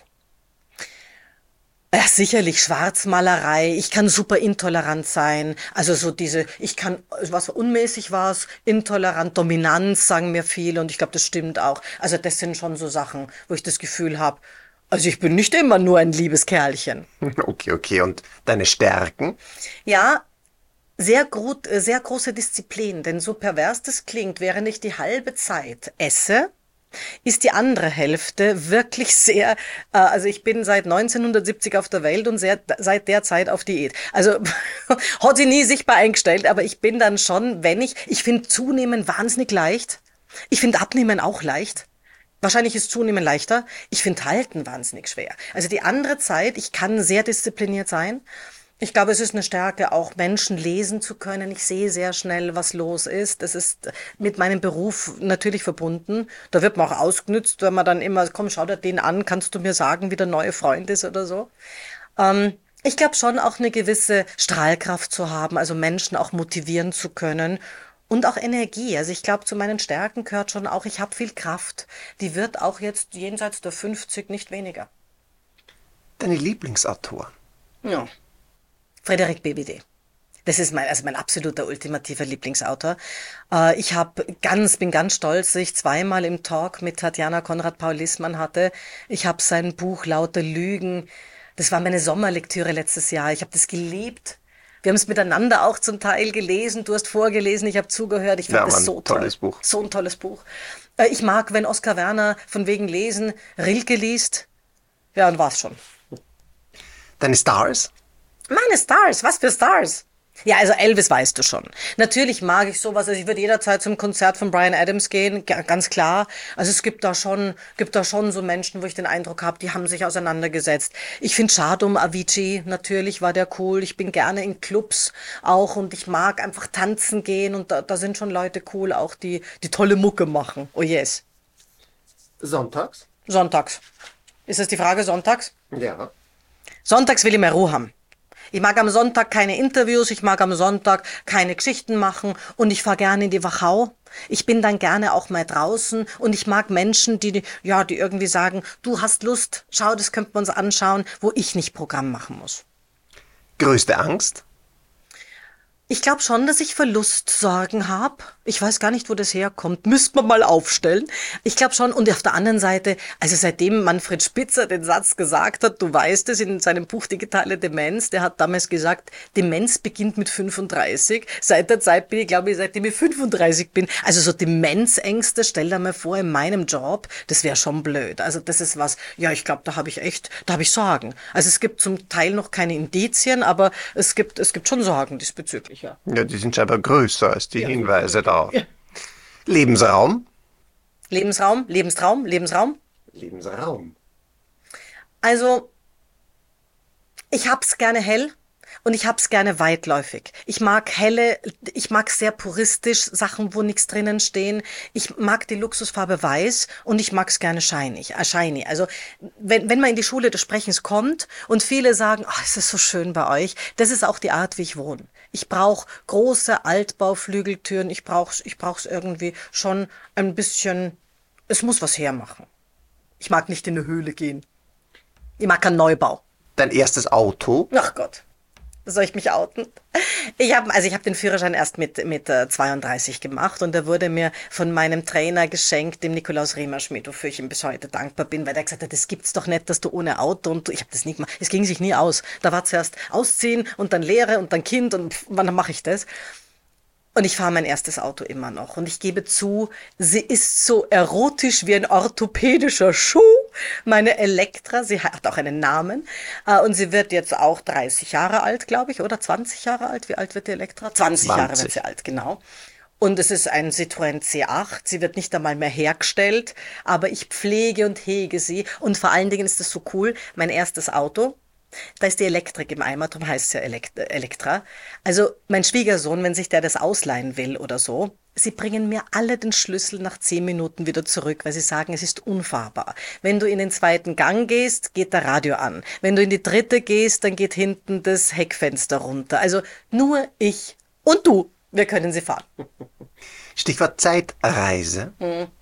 Ja, sicherlich Schwarzmalerei. Ich kann super intolerant sein. Also so diese, ich kann, was unmäßig war es, intolerant, Dominanz sagen mir viele und ich glaube, das stimmt auch. Also das sind schon so Sachen, wo ich das Gefühl habe, also ich bin nicht immer nur ein liebes Kerlchen.
Okay, okay. Und deine Stärken?
Ja, sehr, gro sehr große Disziplin, denn so pervers das klingt, während ich die halbe Zeit esse, ist die andere Hälfte wirklich sehr, äh, also ich bin seit neunzehnhundertsiebzig auf der Welt und sehr, seit der Zeit auf Diät. Also hat sie nie sichtbar eingestellt, aber ich bin dann schon, wenn ich, ich finde Zunehmen wahnsinnig leicht. Ich finde Abnehmen auch leicht. Wahrscheinlich ist Zunehmen leichter. Ich finde Halten wahnsinnig schwer. Also die andere Zeit, ich kann sehr diszipliniert sein. Ich glaube, es ist eine Stärke, auch Menschen lesen zu können. Ich sehe sehr schnell, was los ist. Das ist mit meinem Beruf natürlich verbunden. Da wird man auch ausgenützt, wenn man dann immer, komm, schau dir den an, kannst du mir sagen, wie der neue Freund ist oder so. Ähm, ich glaube schon auch eine gewisse Strahlkraft zu haben, also Menschen auch motivieren zu können. Und auch Energie. Also ich glaube, zu meinen Stärken gehört schon auch, ich habe viel Kraft. Die wird auch jetzt jenseits der fünfzig nicht weniger.
Deine Lieblingsautor?
Ja. Frederik B B D. Das ist mein, also mein absoluter ultimativer Lieblingsautor. Äh, ich hab ganz, bin ganz stolz, dass ich zweimal im Talk mit Tatjana Konrad-Paul-Lissmann hatte. Ich habe sein Buch Lauter Lügen. Das war meine Sommerlektüre letztes Jahr. Ich habe das geliebt. Wir haben es miteinander auch zum Teil gelesen. Du hast vorgelesen, ich habe zugehört. Ich fand
Ja,
das
Mann,
so toll.
tolles Buch.
So ein tolles Buch. Äh, ich mag, wenn Oskar Werner von wegen Lesen Rilke liest. Ja, und war's schon.
Deine Stars?
Meine Stars, was für Stars? Ja, also Elvis weißt du schon. Natürlich mag ich sowas, also ich würde jederzeit zum Konzert von Bryan Adams gehen, g- ganz klar. Also es gibt da schon, gibt da schon so Menschen, wo ich den Eindruck habe, die haben sich auseinandergesetzt. Ich finde schade um Avicii, natürlich war der cool. Ich bin gerne in Clubs auch und ich mag einfach tanzen gehen und da, da sind schon Leute cool, auch die, die tolle Mucke machen. Oh yes.
Sonntags?
Sonntags. Ist das die Frage, sonntags?
Ja.
Sonntags will ich mehr Ruhe haben. Ich mag am Sonntag keine Interviews, ich mag am Sonntag keine Geschichten machen und ich fahre gerne in die Wachau. Ich bin dann gerne auch mal draußen und ich mag Menschen, die, ja, die irgendwie sagen, du hast Lust, schau, das könnten wir uns anschauen, wo ich nicht Programm machen muss.
Größte Angst?
Ich glaube schon, dass ich Verlustsorgen habe. Ich weiß gar nicht, wo das herkommt. Müsste man mal aufstellen. Ich glaube schon. Und auf der anderen Seite, also seitdem Manfred Spitzer den Satz gesagt hat, du weißt es in seinem Buch Digitale Demenz, der hat damals gesagt, Demenz beginnt mit fünfunddreißig. Seit der Zeit bin ich, glaube ich, seitdem ich fünfunddreißig bin. Also so Demenzängste, stell dir mal vor, in meinem Job, das wäre schon blöd. Also das ist was, ja, ich glaube, da habe ich echt, da habe ich Sorgen. Also es gibt zum Teil noch keine Indizien, aber es gibt, es gibt schon Sorgen diesbezüglich. Ja.
Ja, die sind scheinbar größer als die
Ja.
Hinweise da.
Ja.
Lebensraum?
Lebensraum, Lebenstraum, Lebensraum.
Lebensraum.
Also, ich hab's gerne hell Und ich hab's gerne weitläufig. Ich mag helle, ich mag sehr puristisch Sachen, wo nichts drinnen stehen. Ich mag die Luxusfarbe weiß und ich mag's gerne shiny, äh, shiny. Also wenn, wenn man in die Schule des Sprechens kommt und viele sagen, oh, es ist so schön bei euch, das ist auch die Art, wie ich wohne. Ich brauche große Altbauflügeltüren. Ich brauch's, ich brauch's irgendwie schon ein bisschen, es muss was hermachen. Ich mag nicht in eine Höhle gehen. Ich mag keinen Neubau.
Dein erstes Auto?
Ach Gott. Soll ich mich outen? Ich habe also ich habe den Führerschein erst mit mit äh, zweiunddreißig gemacht und der wurde mir von meinem Trainer geschenkt, dem Nikolaus Riemerschmidt, wofür ich ihm bis heute dankbar bin, weil der gesagt hat, das gibt's doch nicht, dass du ohne Auto und ich habe das nie gemacht. Es ging sich nie aus. Da war zuerst ausziehen und dann Lehre und dann Kind und pff, wann mache ich das? Und ich fahre mein erstes Auto immer noch. Und ich gebe zu, sie ist so erotisch wie ein orthopädischer Schuh. Meine Elektra, sie hat auch einen Namen. Äh, Und sie wird jetzt auch dreißig Jahre alt, glaube ich, oder zwanzig Jahre alt. Wie alt wird die Elektra? zwanzig Jahre wird
zwanzig.
sie alt, genau. Und es ist ein Citroën C acht. Sie wird nicht einmal mehr hergestellt, aber ich pflege und hege sie. Und vor allen Dingen ist das so cool, mein erstes Auto. Da ist die Elektrik im Eimer, darum heißt es ja Elekt Elektra. Also mein Schwiegersohn, wenn sich der das ausleihen will oder so, sie bringen mir alle den Schlüssel nach zehn Minuten wieder zurück, weil sie sagen, es ist unfahrbar. Wenn du in den zweiten Gang gehst, geht der Radio an. Wenn du in die dritte gehst, dann geht hinten das Heckfenster runter. Also nur ich und du, wir können sie fahren.
Stichwort Zeitreise.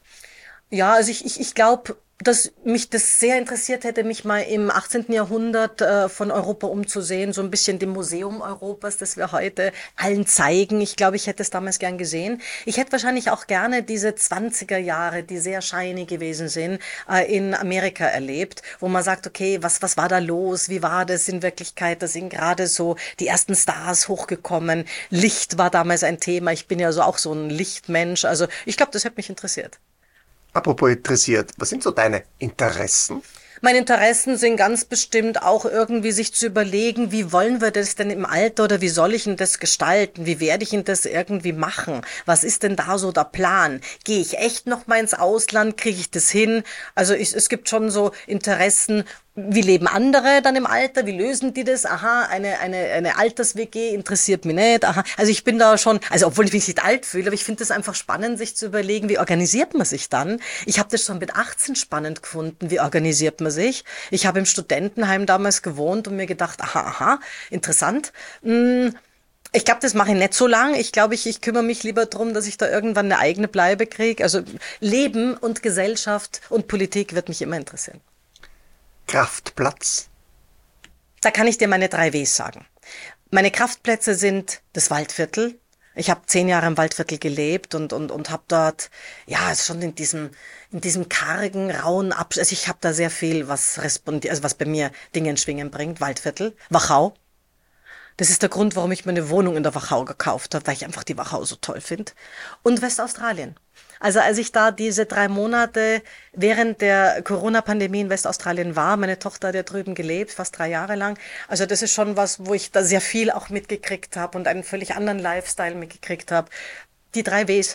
Ja, also ich, ich, ich glaube, dass mich das sehr interessiert hätte, mich mal im achtzehnten. Jahrhundert äh, von Europa umzusehen, so ein bisschen dem Museum Europas, das wir heute allen zeigen. Ich glaube, ich hätte es damals gern gesehen. Ich hätte wahrscheinlich auch gerne diese zwanziger Jahre, die sehr shiny gewesen sind, äh, in Amerika erlebt, wo man sagt, okay, was, was war da los? Wie war das in Wirklichkeit? Da sind gerade so die ersten Stars hochgekommen. Licht war damals ein Thema. Ich bin ja so auch so ein Lichtmensch. Also ich glaube, das hätte mich interessiert.
Apropos interessiert, was sind so deine Interessen?
Meine Interessen sind ganz bestimmt auch irgendwie sich zu überlegen, wie wollen wir das denn im Alter oder wie soll ich denn das gestalten? Wie werde ich denn das irgendwie machen? Was ist denn da so der Plan? Gehe ich echt noch mal ins Ausland? Kriege ich das hin? Also ich, es gibt schon so Interessen. Wie leben andere dann im Alter? Wie lösen die das? Aha, eine, eine, eine Alters-W G interessiert mich nicht. Aha, also ich bin da schon, also obwohl ich mich nicht alt fühle, aber ich finde das einfach spannend, sich zu überlegen, wie organisiert man sich dann? Ich habe das schon mit achtzehn spannend gefunden, wie organisiert man sich? Ich habe im Studentenheim damals gewohnt und mir gedacht, aha, aha, interessant. Hm, ich glaube, das mache ich nicht so lang. Ich glaube, ich, ich kümmere mich lieber drum, dass ich da irgendwann eine eigene Bleibe kriege. Also Leben und Gesellschaft und Politik wird mich immer interessieren.
Kraftplatz?
Da kann ich dir meine drei Ws sagen. Meine Kraftplätze sind das Waldviertel. Ich habe zehn Jahre im Waldviertel gelebt und und und habe dort ja schon in diesem in diesem kargen rauen Absch also ich habe da sehr viel was respondiert, also was bei mir Dinge in Schwingen bringt. Waldviertel, Wachau. Das ist der Grund, warum ich meine Wohnung in der Wachau gekauft habe, weil ich einfach die Wachau so toll finde. Und Westaustralien. Also als ich da diese drei Monate während der Corona-Pandemie in Westaustralien war, meine Tochter hat ja drüben gelebt, fast drei Jahre lang. Also das ist schon was, wo ich da sehr viel auch mitgekriegt habe und einen völlig anderen Lifestyle mitgekriegt habe. Die drei Ws.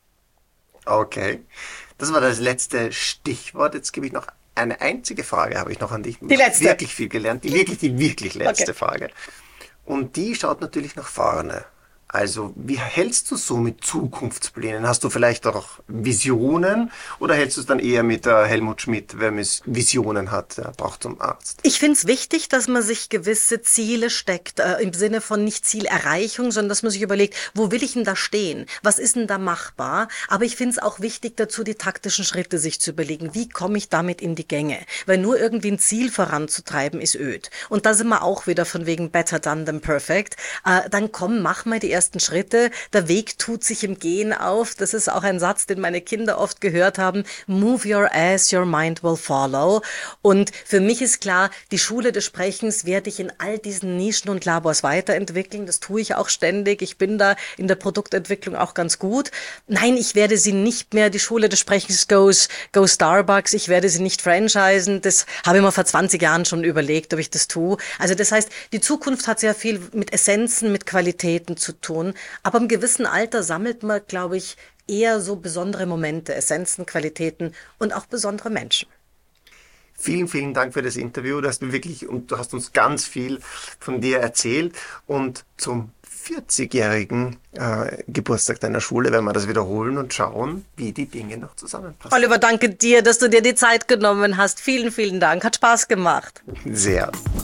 Okay. Das war das letzte Stichwort. Jetzt gebe ich noch eine einzige Frage, habe ich noch an dich.
Die letzte.
Wirklich viel gelernt. Die wirklich, die wirklich letzte
Okay.
Frage. Und die schaut natürlich nach vorne. Also, wie hältst du so mit Zukunftsplänen? Hast du vielleicht auch Visionen oder hältst du es dann eher mit äh, Helmut Schmidt, wer mis- Visionen hat, der braucht zum Arzt?
Ich finde es wichtig, dass man sich gewisse Ziele steckt, äh, im Sinne von nicht Zielerreichung, sondern dass man sich überlegt, wo will ich denn da stehen? Was ist denn da machbar? Aber ich finde es auch wichtig dazu, die taktischen Schritte sich zu überlegen. Wie komme ich damit in die Gänge? Weil nur irgendwie ein Ziel voranzutreiben ist öd. Und da sind wir auch wieder von wegen better done than perfect. Äh, dann komm, mach mal die ersten Schritte. Der Weg tut sich im Gehen auf. Das ist auch ein Satz, den meine Kinder oft gehört haben. Move your ass, your mind will follow. Und für mich ist klar, die Schule des Sprechens werde ich in all diesen Nischen und Labors weiterentwickeln. Das tue ich auch ständig. Ich bin da in der Produktentwicklung auch ganz gut. Nein, ich werde sie nicht mehr, die Schule des Sprechens goes, go Starbucks. Ich werde sie nicht franchisen. Das habe ich mir vor zwanzig Jahren schon überlegt, ob ich das tue. Also das heißt, die Zukunft hat sehr viel mit Essenzen, mit Qualitäten zu tun. Aber im gewissen Alter sammelt man, glaube ich, eher so besondere Momente, Essenzen, Qualitäten und auch besondere Menschen.
Vielen, vielen Dank für das Interview. Du hast mir wirklich, und du hast uns ganz viel von dir erzählt. Und zum vierzigjährigen äh, Geburtstag deiner Schule werden wir das wiederholen und schauen, wie die Dinge noch zusammenpassen.
Oliver, danke dir, dass du dir die Zeit genommen hast. Vielen, vielen Dank. Hat Spaß gemacht.
Sehr.